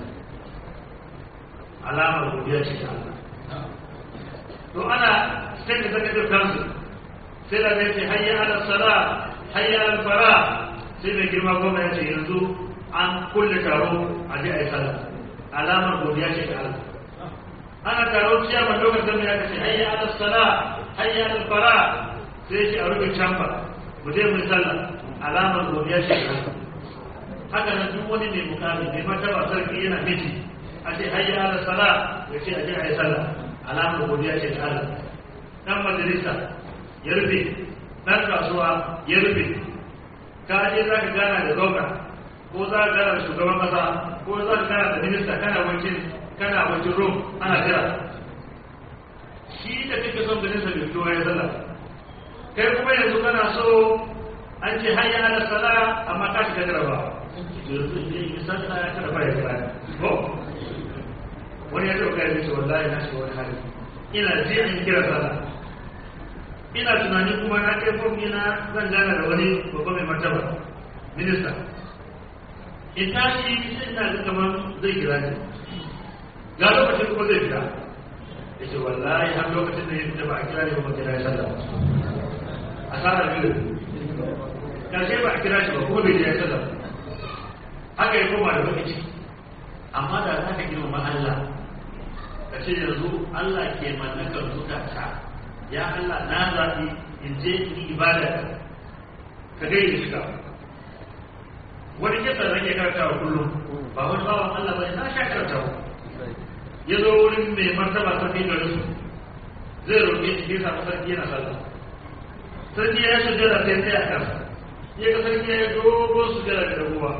alamar godiya ce ta Allah to ana state executive council sai da zai ce hayya ala salat hayya ala falah sai mai girma gwamna ya ce yanzu an kulle taro a je a yi sallah alamar godiya ce ta Allah ana taro ciyaman lokacin da ya ce hayya ala salat hayya ala falah sai shi a rufe champa mu je mu yi sallah alamar godiya ce ta Allah haka nan duk wani mai mukami mai martaba sarki yana miji a ce hayya ala salat ya ce a je a yi sallah alamar godiya ce ta Allah dan majalisa ya rufe dan kasuwa ya rufe ka je za ka gana da gwamna ko za ka gara da shugaban kasa ko za ka gara da minista kana wajen rom ana jira shi da kake son ganin sa bai fito ya sallah kai kuma yanzu kana so an ce hayya ala sala amma ka shiga jaraba yanzu in sallah ya kada fara kira ko wani ya dauka ya ce wallahi na shiga wani hali ina ji an kira sallah ina tunanin kuma na kai fomi na zan gana da wani babban mai martaba minista in tashi sai na ga kamar zai kira ni ga lokacin kuma zai kira ya ce wallahi har lokacin da ya fita ba a kira ne ba kira ya sallah a tsara biyu karshe ba a kira shi ba kuma bai ya sallah haka ya koma da baki amma da za ka girma Allah ka ce yanzu Allah ke mallakar zukata ya Allah na zaɓi in je in yi ibada ka gai da shiga wani kisa zan iya karantawa kullum ba wani bawan Allah ba na sha karantawa ya zo wurin mai martaba sarki garin su zai roƙe shi ya samu sarki yana sallah sarki ya shi jira sai sai a kansa ya ga sarki ya dogo su jira da dagowa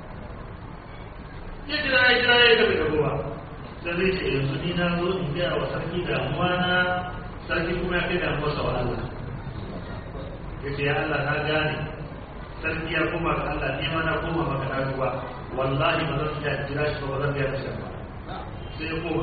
ya jira ya gaba da dagowa sai zai ce yanzu ni na zo in gaya wa sarki damuwa na sarki kuma ya kai damuwarsa wa Allah ya ce ya Allah na gane sarki ya koma ga Allah ne ma na koma maka na duba wallahi ba zan iya jira shi ba zan iya shi ba sai ya koma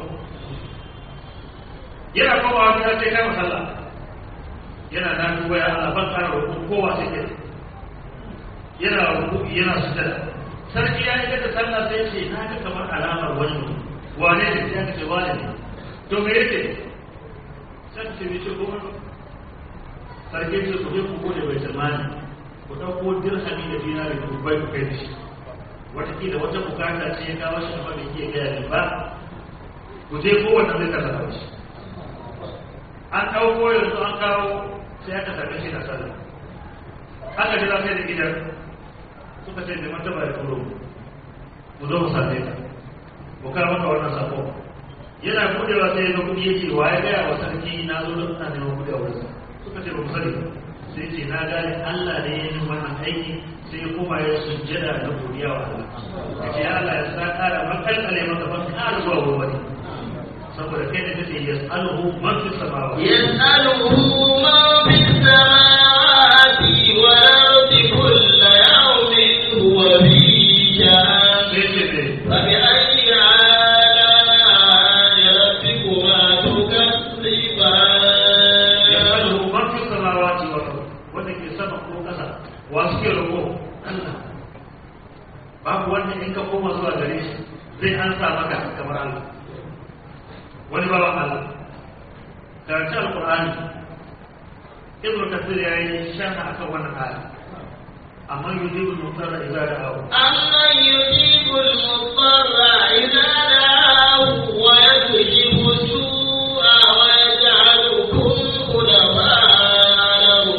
yana komawa gida sai kama sallah yana na duba ya Allah ban kara rukun kowa sai ke yana rukun yana sujada sarki ya yi da sallah sai ce na ga kamar alamar wani mutum wane ne ya ce wane ne to me yake sai ce ne ce goma sarki ce ku je ku gode bai tsammani ku ɗauko dirhami da dinari ku bai ku kai da shi watakila wata bukata ce ya kawo shi amma bai ke gaya ne ba ku je kowanne zai kasa da shi an ɗauko yanzu an kawo sai aka same shi na sallah aka jira sai da gidan suka ce da martaba ya turo mu zo mu same ka mu kawo maka wannan sako yana budewa sai ya ga kuɗi yake wa ya gaya wa sarki na zo da ina neman kuɗi a wurinsa suka ce ba mu sani sai ce na gane Allah ne ya yi wannan aiki sai ya koma ya sujjada da godiya wa Allah ya ce ya Allah ya sa kara makalkale maka ban kara zuwa gobe saboda kai da kake yas'aluhu man fi samawati yas'aluhu man fi samawati wal ardi kullu yawmin huwa fi sha'an fa bi ayyi ala'i rabbikuma tukazziban yas'aluhu man fi samawati wal ardi wanda ke sama ko kasa wa suke roƙo Allah babu wanda in ka koma zuwa gare shi zai ansa maka kamar Allah wani baban Allah karanta alƙur'ani ibnu kasir ya yi sharha akan wannan aya amma yujibu al-mutarra idza da'ahu amma yujibu al-mutarra idza da'ahu wa yudhibu su'a wa yaj'alukum khulafa'a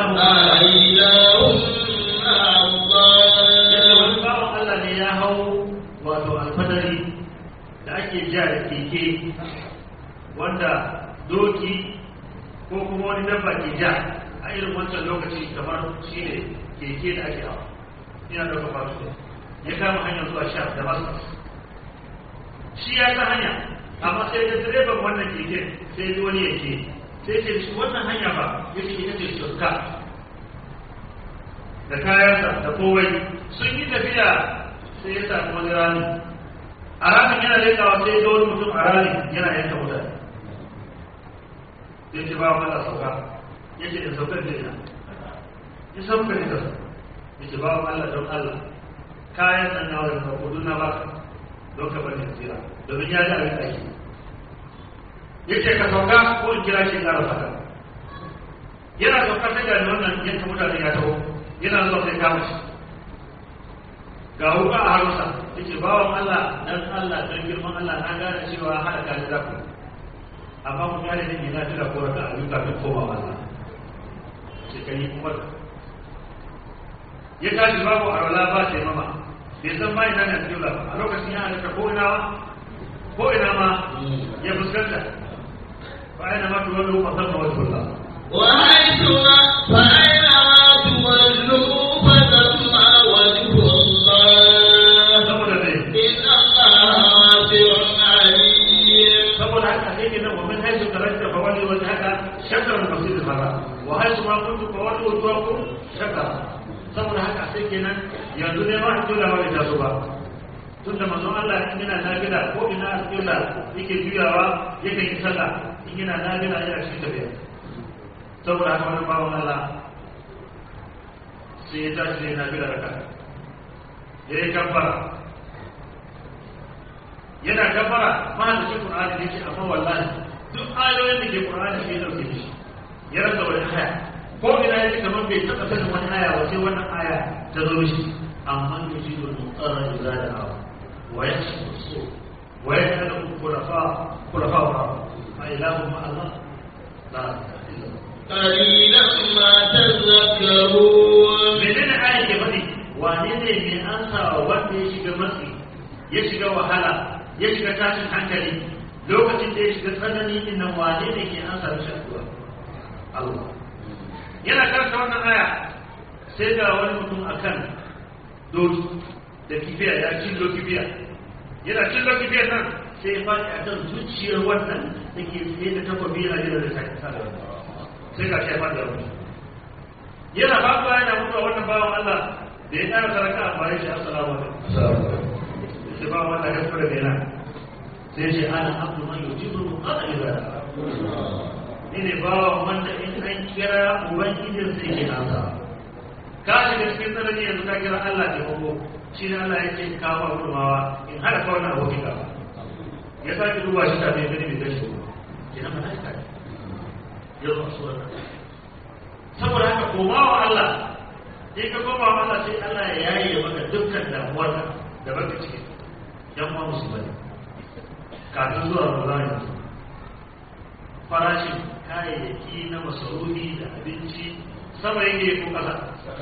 wani baban Allah ne ya hau wato alfadari da ake ja da keke wanda doki ko kuma wani dabba ke ja a irin wancan lokaci kamar shi ne keke da ake hawa ina da kafa su ya kama hanyar zuwa sha da masu shi ya ta hanya amma sai da direban wannan keke sai ji wani yake sai ce shi wannan hanya ba ya ce ita ce shirka da kayansa da kowai sun yi tafiya sai ya samu wani rami a ramin yana lekawa sai ya wani mutum a ramin yana yanka mutane ya ce ba wa mala sauka ya ce in saukar da ina ya saukar da kasa ya ce ba wa mala don Allah kayan nan yawon da kudu na baka don ka bari tsira domin ya ji abin ɗaki ya ce ka sauka ko in kira shi ƙara saka yana sauka sai da wannan yanka mutane ya taho yana zuwa sai kama shi ga wuka a harusa ya ce bawan Allah dan Allah dan girman Allah na gane cewa haɗa kaji za ku amma ku gane ne na jira ko raka a yuka fin koma Allah sai kai kuma ya tashi babu arwala ba sai mama bai san ma ina ne a cikin a lokacin ya halitta ko ina ma ya fuskanta fa aina ma tuwallu fa thamma wajhu Allah wa haythuma fa aina ma tuwallu fa thamma wajhu Allah shakar masjid al-haram wa haythu ma kuntum fawallu wujuhakum shakara saboda haka sai kenan yanzu ne ma dole ba da su ba tunda manzon Allah in yana nafila ko ina alƙibla yake juyawa yake yi sallah in yana nafila yana cikin tafiya saboda haka wannan bawon Allah sai ya tashi ne nafila raka yayi kabbara yana kabbara ma da shi Qur'ani ne ce amma wallahi duk ayoyin da ke Qur'ani sai ya dauke shi ya rasa wani aya ko ina yake kamar bai taɓa sanin wani aya ba sai wannan aya ta zo mishi amma ne shi da mutsara da da wa yashu su wa ya'lamu khulafa ma ilahu ma Allah la قليلا ما تذكرون menene aya ke faɗi wane ne mai ansa wanda ya shiga matsi ya shiga wahala ya shiga tashin hankali lokacin da ya shiga tsanani din nan wane ne ke ansa mishi addu'a Allah yana karanta wannan aya sai ga wani mutum akan doki da kibiya ya cillo kibiya yana cillo kibiya nan sai ya faɗi akan zuciyar wannan da ke tsaye da takwabi yana jira da sai ga shi ya faɗi da wani yana faɗuwa yana mutuwa wannan bawan Allah da ya ƙara saraka a bayan shi assalamu alaikum sai bawan Allah ya fara da yana sai ya ce ana abdu man yujibu qala ila ni ne bawa wanda in an kira ubangijin sai ke nasa ka shiga cikin tsanani yanzu ka kira Allah ke mako shi ne Allah ya ce kawo gudunmawa in hada ka wannan abokin ka ya sake duba shi ta bai gani bai gashi ke nan mana ka ya zo su wannan saboda haka koma wa Allah in ka koma wa Allah sai Allah ya yaye maka dukkan damuwarka da baka ciki yan ma musulmai kafin zuwa Ramadan yanzu farashin kayayyaki na masarufi da abinci sama yake ko kasa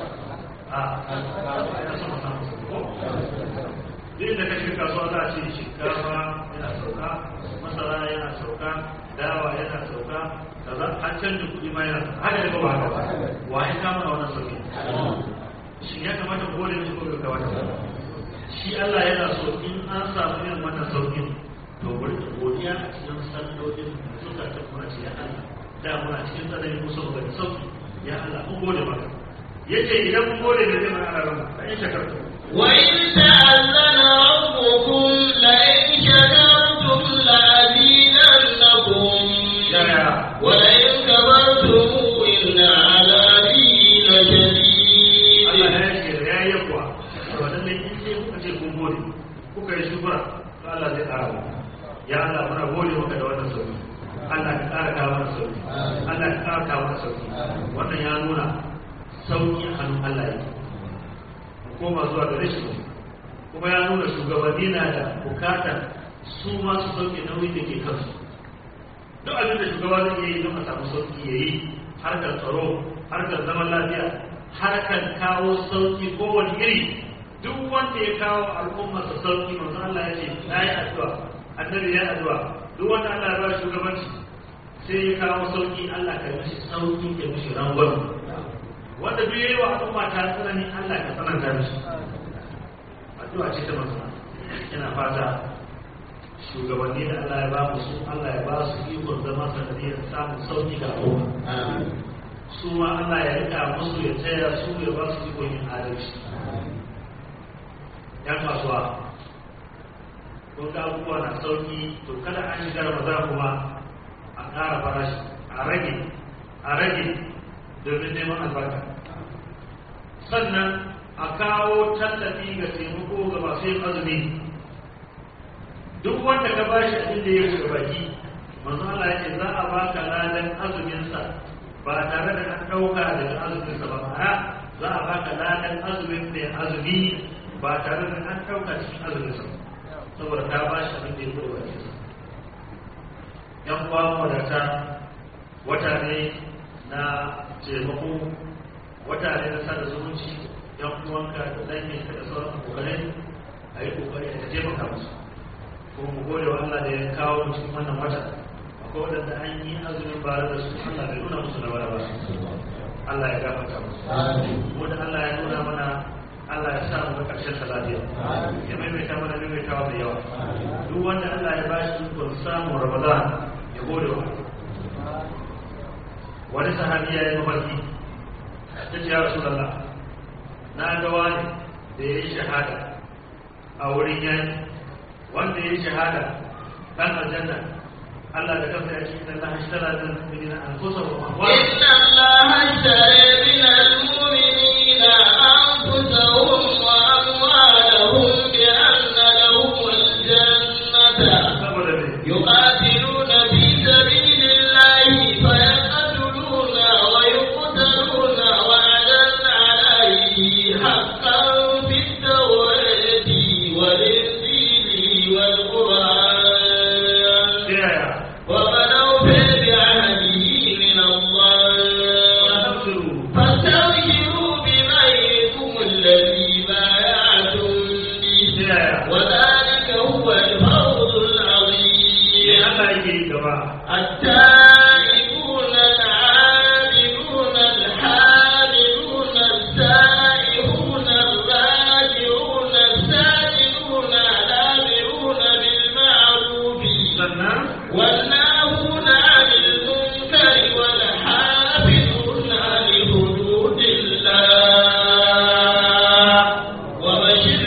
a sama sama ko duk da kashe kasuwa za a ce shinkafa yana sauka masara yana sauka dawa yana sauka kaza an canza kuɗi ma yana haka da ba haka ba waye kama da wannan sauki shi ya kamata gode ne ko bai kamata shi Allah yana so in an samu irin wannan saukin to bari da godiya a cikin sallolin suka tabbata ce ya Allah da muna cikin tsanani musu ga sauki ya Allah mun gode maka yace idan mun gode da zai mana rama sai shakartu wa in ta'azzana rabbukum la in shakartum la azidannakum wa la in kafartum inna azabi lashadid Allah ya ce ya yakwa to dan ne in sai kuka ce kun gode kuka yi shukura to Allah zai ƙara ya Allah muna gode maka da wannan sauki Allah ka ƙara kawo mana sauki Allah ka ƙara kawo mana sauki wannan ya nuna sauki a hannun Allah yake koma zuwa gare shi kuma ya nuna shugabanni na da bukatar su ma su sauke nauyi da ke kansu duk abin da shugaba zai yi don a samu sauki ya yi harkar tsaro harkar zaman lafiya harkar kawo sauki kowane iri duk wanda ya kawo al'ummarsa sauki manzo Allah ya ce na yi addu'a annabi ya addu'a duk wanda Allah ya ba shugabanci sai ya kawo sauki Allah ka mishi sauki ya mishi rangwame wanda duk yayi wa al'umma ta tsanani Allah ka tsananta mishi addu'a ce ta manzo ina fata shugabanni da Allah ya ba mu su Allah ya ba su ikon zama sanadiyar samun sauki ga al'umma su ma Allah ya rika musu ya tsaya su ya ba su ikon yin adalci yan kasuwa ko ga abubuwa na sauki to kada an shiga Ramadan kuma a ƙara farashi a rage domin neman albarka sannan a kawo tallafi ga taimako ga masu yin azumi duk wanda ka bashi abin da ya shiga baki manzo Allah yake za a baka ladan azumin sa ba tare da an dauka daga azumin sa ba ma'ana za a baka ladan azumin da azumi ba tare da an dauka cikin azumin sa saboda ka bashi abin da ya shiga baki yan uwa wadata wata ne na taimako wata ne na sada zumunci yan uwanka da danginka da sauran abokanai a yi kokari a taimaka musu kuma mu gode wa Allah da ya kawo mu cikin wannan wata akwai wadanda an yi azumin bare da su Allah bai nuna musu na bara ba Allah ya gafarta musu wanda Allah ya nuna mana Allah ya sa mu ga karshen lafiya ya maimaita mana maimaitawa da yawa duk wanda Allah ya bashi ikon samun Ramadan ya gode wa wani sahabi ya yi mafarki ta ce ya Rasulullah na ga wani da ya yi shahada a wurin yaki wanda ya yi shahada kan aljanna Allah da kafa ya ce inna Allah ashtara min al-mu'minina anfusahum wa amwalahum inna Allah ashtara min al-mu'minina anfusahum wa amwalahum bi anna lahum al-jannata yuqatiluna fi sabilillahi fayaqtuluna wa yuqtaluna wa'dan 'alayhi haqqan fit-tawrati wal-injili wal-qur'an ومن أوفى بعهده من الله فاستبشروا ببيعكم الذي بايعتم به وذلك هو الفوز العظيم التائبون العابدون الحامدون السائحون الراجعون الساجدون الآمرون بالمعروف والناهون عن المنكر والحافظون لحدود الله وبشر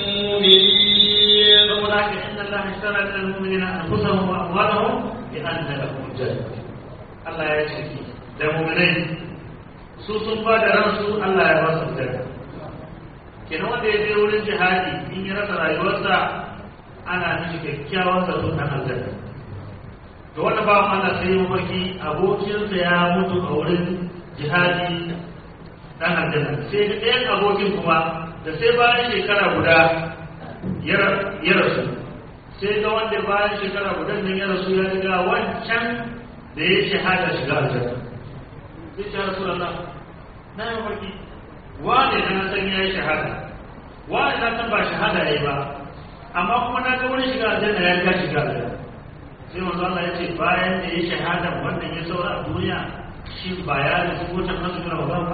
المؤمنين ولكن إن الله اشترى من المؤمنين أنفسهم وأموالهم بأن لهم الجنة الله يشفي da mu'minai su sun ba da ransu Allah ya ba su aljanna kenan wanda ya je wurin jihadi in ya rasa rayuwarsa ana mishi kyakkyawan zato na aljanna to wanda ba Allah sai mafarki abokinsa ya mutu a wurin jihadi dan aljanna sai da ɗayan abokin kuma da sai bayan shekara guda ya rasu sai ga wanda bayan shekara guda nan ya rasu ya riga wancan da ya shahada shiga aljanna sai ya Rasulullah na yi mafarki wani da na san ya yi shahada wani na san ba shahada ya yi ba amma kuma na ga wani shiga aljanna ya riga shiga aljanna sai manzo Allah ya ce bayan da ya shahada wannan ya saura a duniya shi ba ya da su wata nasu na ba ba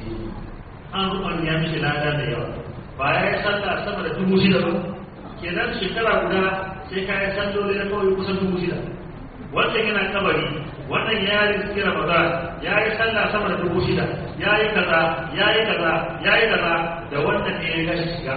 an rubon ya mishi lada da yawa ba ya yi sallah sama da 6,000 ba kenan shekara guda sai ka yi salloli na kawai kusan 6,000 wannan yana kabari wannan ya yi riski Ramadan ya yi sallah sama da 6,000 ya yi kaza ya yi kaza ya yi kaza da wannan ne ya gashi shiga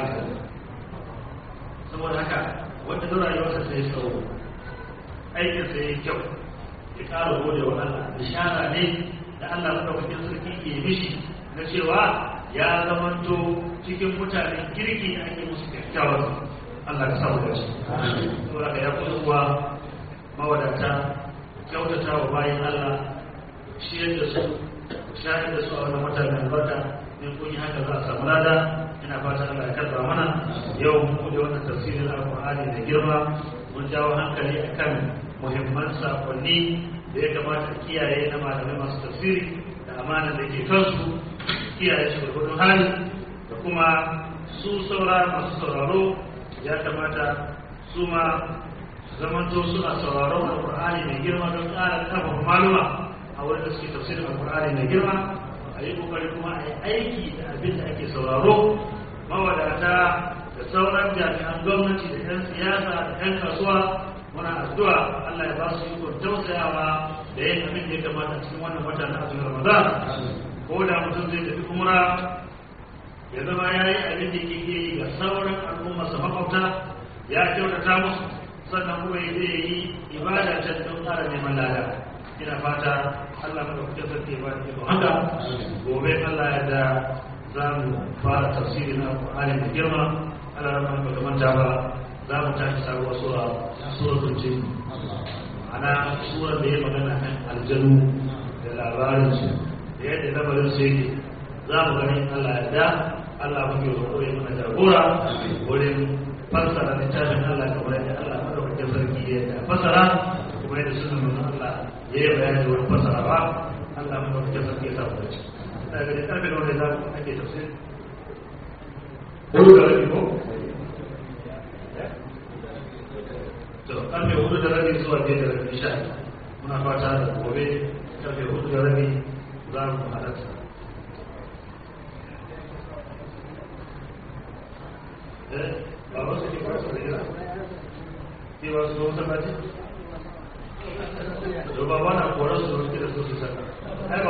saboda haka wanda da rayuwarsa sai tsawo aikin sai ya kyau ya ƙara gode wa Allah bishara ne da Allah madaukakin sarki ke mishi na cewa ya zamanto cikin mutanen kirki da ake musu kyakkyawar Allah ka samu da shi saboda ka ya kuwa mawadata kyautata wa bayan Allah shiyar da su shayar da su a wani mutanen albarka in kun yi haka za a samu lada ina fatan Allah ya karba mana yau mun bude wannan tafsirin alqur'ani da girma mun jawo hankali akan muhimman sakonni da ya kamata kiyaye na malamai masu tafsiri da amana da ke kansu kiyaye shi gurgurdun hali da kuma su saura masu sauraro ya kamata su ma zamanto suna sauraron alqur'ani mai girma don ƙara karfafa maluma a wurin da suke tafsirin alqur'ani mai girma a yi kokari kuma a yi aiki da abin da ake sauraro mawadata da sauran jami'an gwamnati da 'yan siyasa da 'yan kasuwa muna addu'a Allah ya ba su ikon tausayawa da yin abin da ya kamata cikin wannan wata na azumin Ramadan ko da mutum zai tafi umra ya zama ya yi abin da yake yi ga sauran al'umma sa makwabta ya kyautata musu sannan kuma ya zai yi ibada ta don ƙara neman lada ina fata Allah madaukakin sarki ba da ikon haka gobe Allah ya da za mu fara tafsiri na Qur'ani da girma Allah rahman ba manta ba za mu tashi sabuwar suratul jin ana surar da ya magana kan aljanu da labarin su da yadda lamarin su yake za mu gani Allah ya da Allah muke roƙo ya mana jagora wurin fassara littafin Allah kamar yadda Allah madaukakin sarki ya fassara kuma yadda sunan manzon Allah ya yi bayani wurin fassara ba Allah madaukakin sarki ya sa mu dace daga da karfe da wanda za mu ake tafsir hudu da rabi ko to karfe hudu da rabi zuwa ɗaya da rabi sha muna fata da gobe karfe hudu da rabi za mu halatta ba wasu ke kwasu da ira ke wasu da wata baji da ba wana korar su da suke da su su saka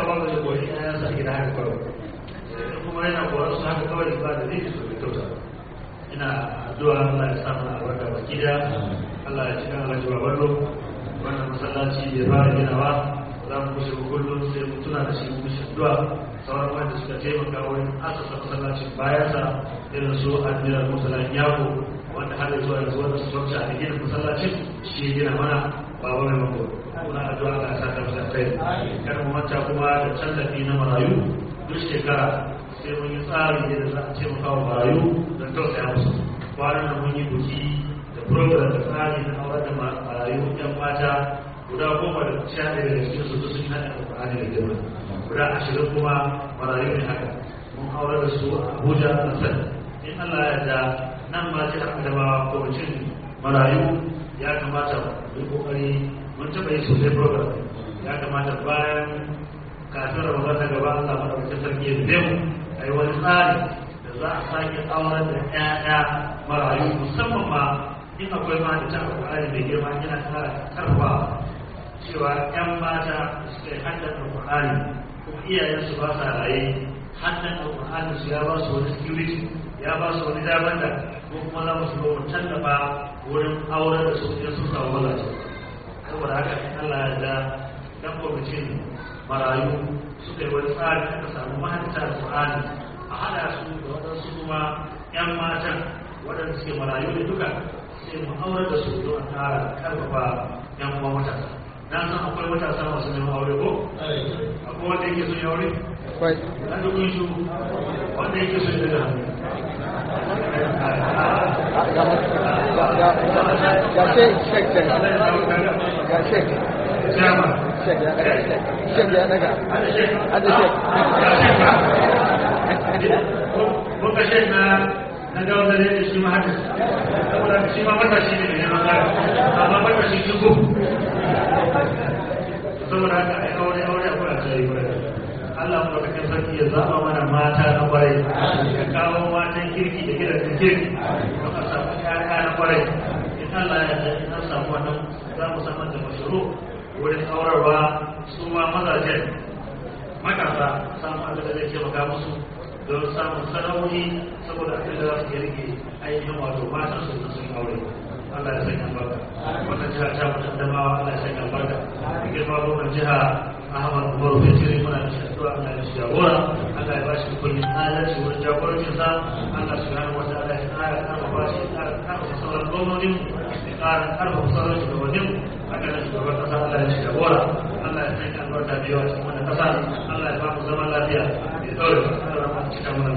gida haka kawai kuma yana koran su haka kawai ba da zai su da kyauta ina addu'a Allah ya samu albarka baki da Allah ya cika Allah jiwa ballo wannan masallaci da fara ginawa za mu kushe kullum sai mu tuna da shi mu kushe addu'a sauran wanda suka taimaka wurin asasa masallacin bayansa irin su admiral musalan yako wanda har zuwa yanzu wanda su sauce a gina masallacin shi gina mana baba mai mako muna addu'a Allah ya saka masa kai kar mu manta kuma da tallafi na marayu duk shekara sai mun yi tsari yadda za a taimaka wa marayu don tausaya musu kwanan da mun yi buki da program da tsari na aurar da marayu yan mata guda 10 da cikin su sun hada alƙur'ani da girma guda 20 kuma marayu ne haka mun aurar da su a Abuja a San in Allah ya yarda nan ma jihar Adamawa ko cin marayu ya kamata mu yi kokari mun taɓa yi sosai program ya kamata bayan kafin Ramadan na gaba Allah madaukakin sarki ya biya mu a yi wani tsari da za a sake aurar da ƴaƴa marayu musamman ma in akwai ma da ta alƙur'ani mai girma yana ƙara karfa cewa ƴan mata suka yi haddan alƙur'ani kuma iyayensu ba sa raye haddan alƙur'ani su ya ba su wani security ya ba su wani damar da ko kuma za mu shiga mu tallafa wurin aurar da su in sun samu mazaje saboda haka in Allah ya da dan kwamitin marayu suka yi wani tsari aka samu mahanta alƙur'ani a haɗa su da waɗansu kuma ƴan matan waɗanda suke marayu ne duka sai mu aurar da su don a ƙara ƙarfafa ƴan uwa matasa na san akwai matasa masu neman aure ko akwai wanda yake son aure akwai an da kun shi wanda yake son daga hannu ga shek ga shek jama shek ya daga ada shek ko ka shek na ga wanda ne shi ma haka saboda shi ma matashi ne ne magana amma matashi shi ko saboda haka ai aure akwai a tsaye bare Allah mu da kan sarki ya zaba mana mata na kwarai ya kawo matan kirki da gidan kirki don a samu ƴaƴa na kwarai in Allah ya yarda in an samu wannan za mu samar da mashru wurin aurarwa su ma mazajen matasa samu abin da zai taimaka musu don samun sana'o'i saboda abin da za su rike ainihin wato matan su da sun aure Allah ya sanya albarka wannan jiha ta mutum da mawa Allah ya sanya albarka da girma gwamnan jiha Ahmad Umaru Fitiri muna da shaɗuwa Allah ya shi jagora Allah ya ba shi kullum adalci wurin jagorancin sa Allah subhanahu wa ta'ala ya ƙara ƙarfafa shi ya ƙara ƙarfafa sauran gwamnonin ya ƙara ƙarfafa sauran shugabannin haka da shugaban ƙasa Allah ya shi jagora Allah ya sanya albarka da yawa cikin wannan ƙasa Allah ya ba mu zaman lafiya da ɗaure Allah ya cika mana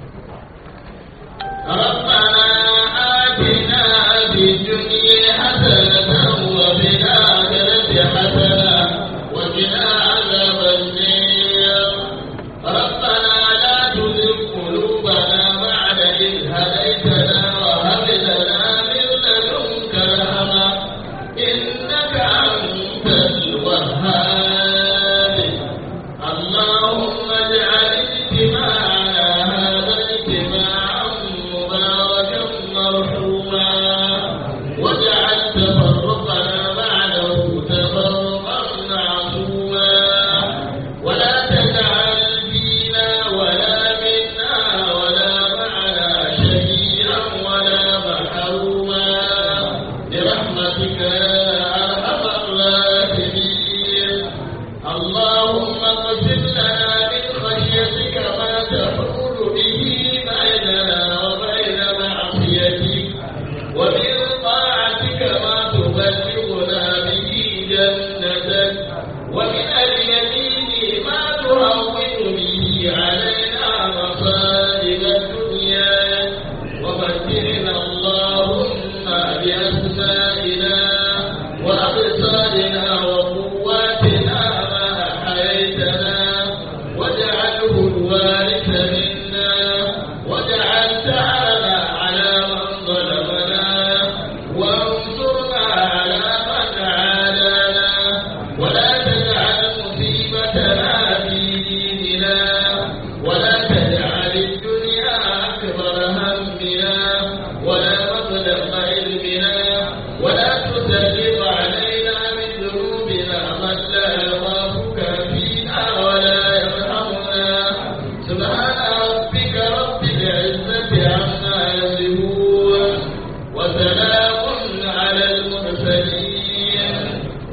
ربنا آتنا في الدنيا حسنة وفي الآخرة حسنة وقنا عذاب النار ربنا لا تزغ قلوبنا بعد إذ هديتنا وهب لنا من لدنك رحمة إنك أنت الوهاب اللهم اجعل اجتماعنا هذا اجتماعا مباركا مرحوما واجعل تفرقنا بعده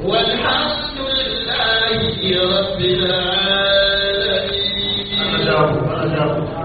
والحمد لله رب العالمين. أنا جاوب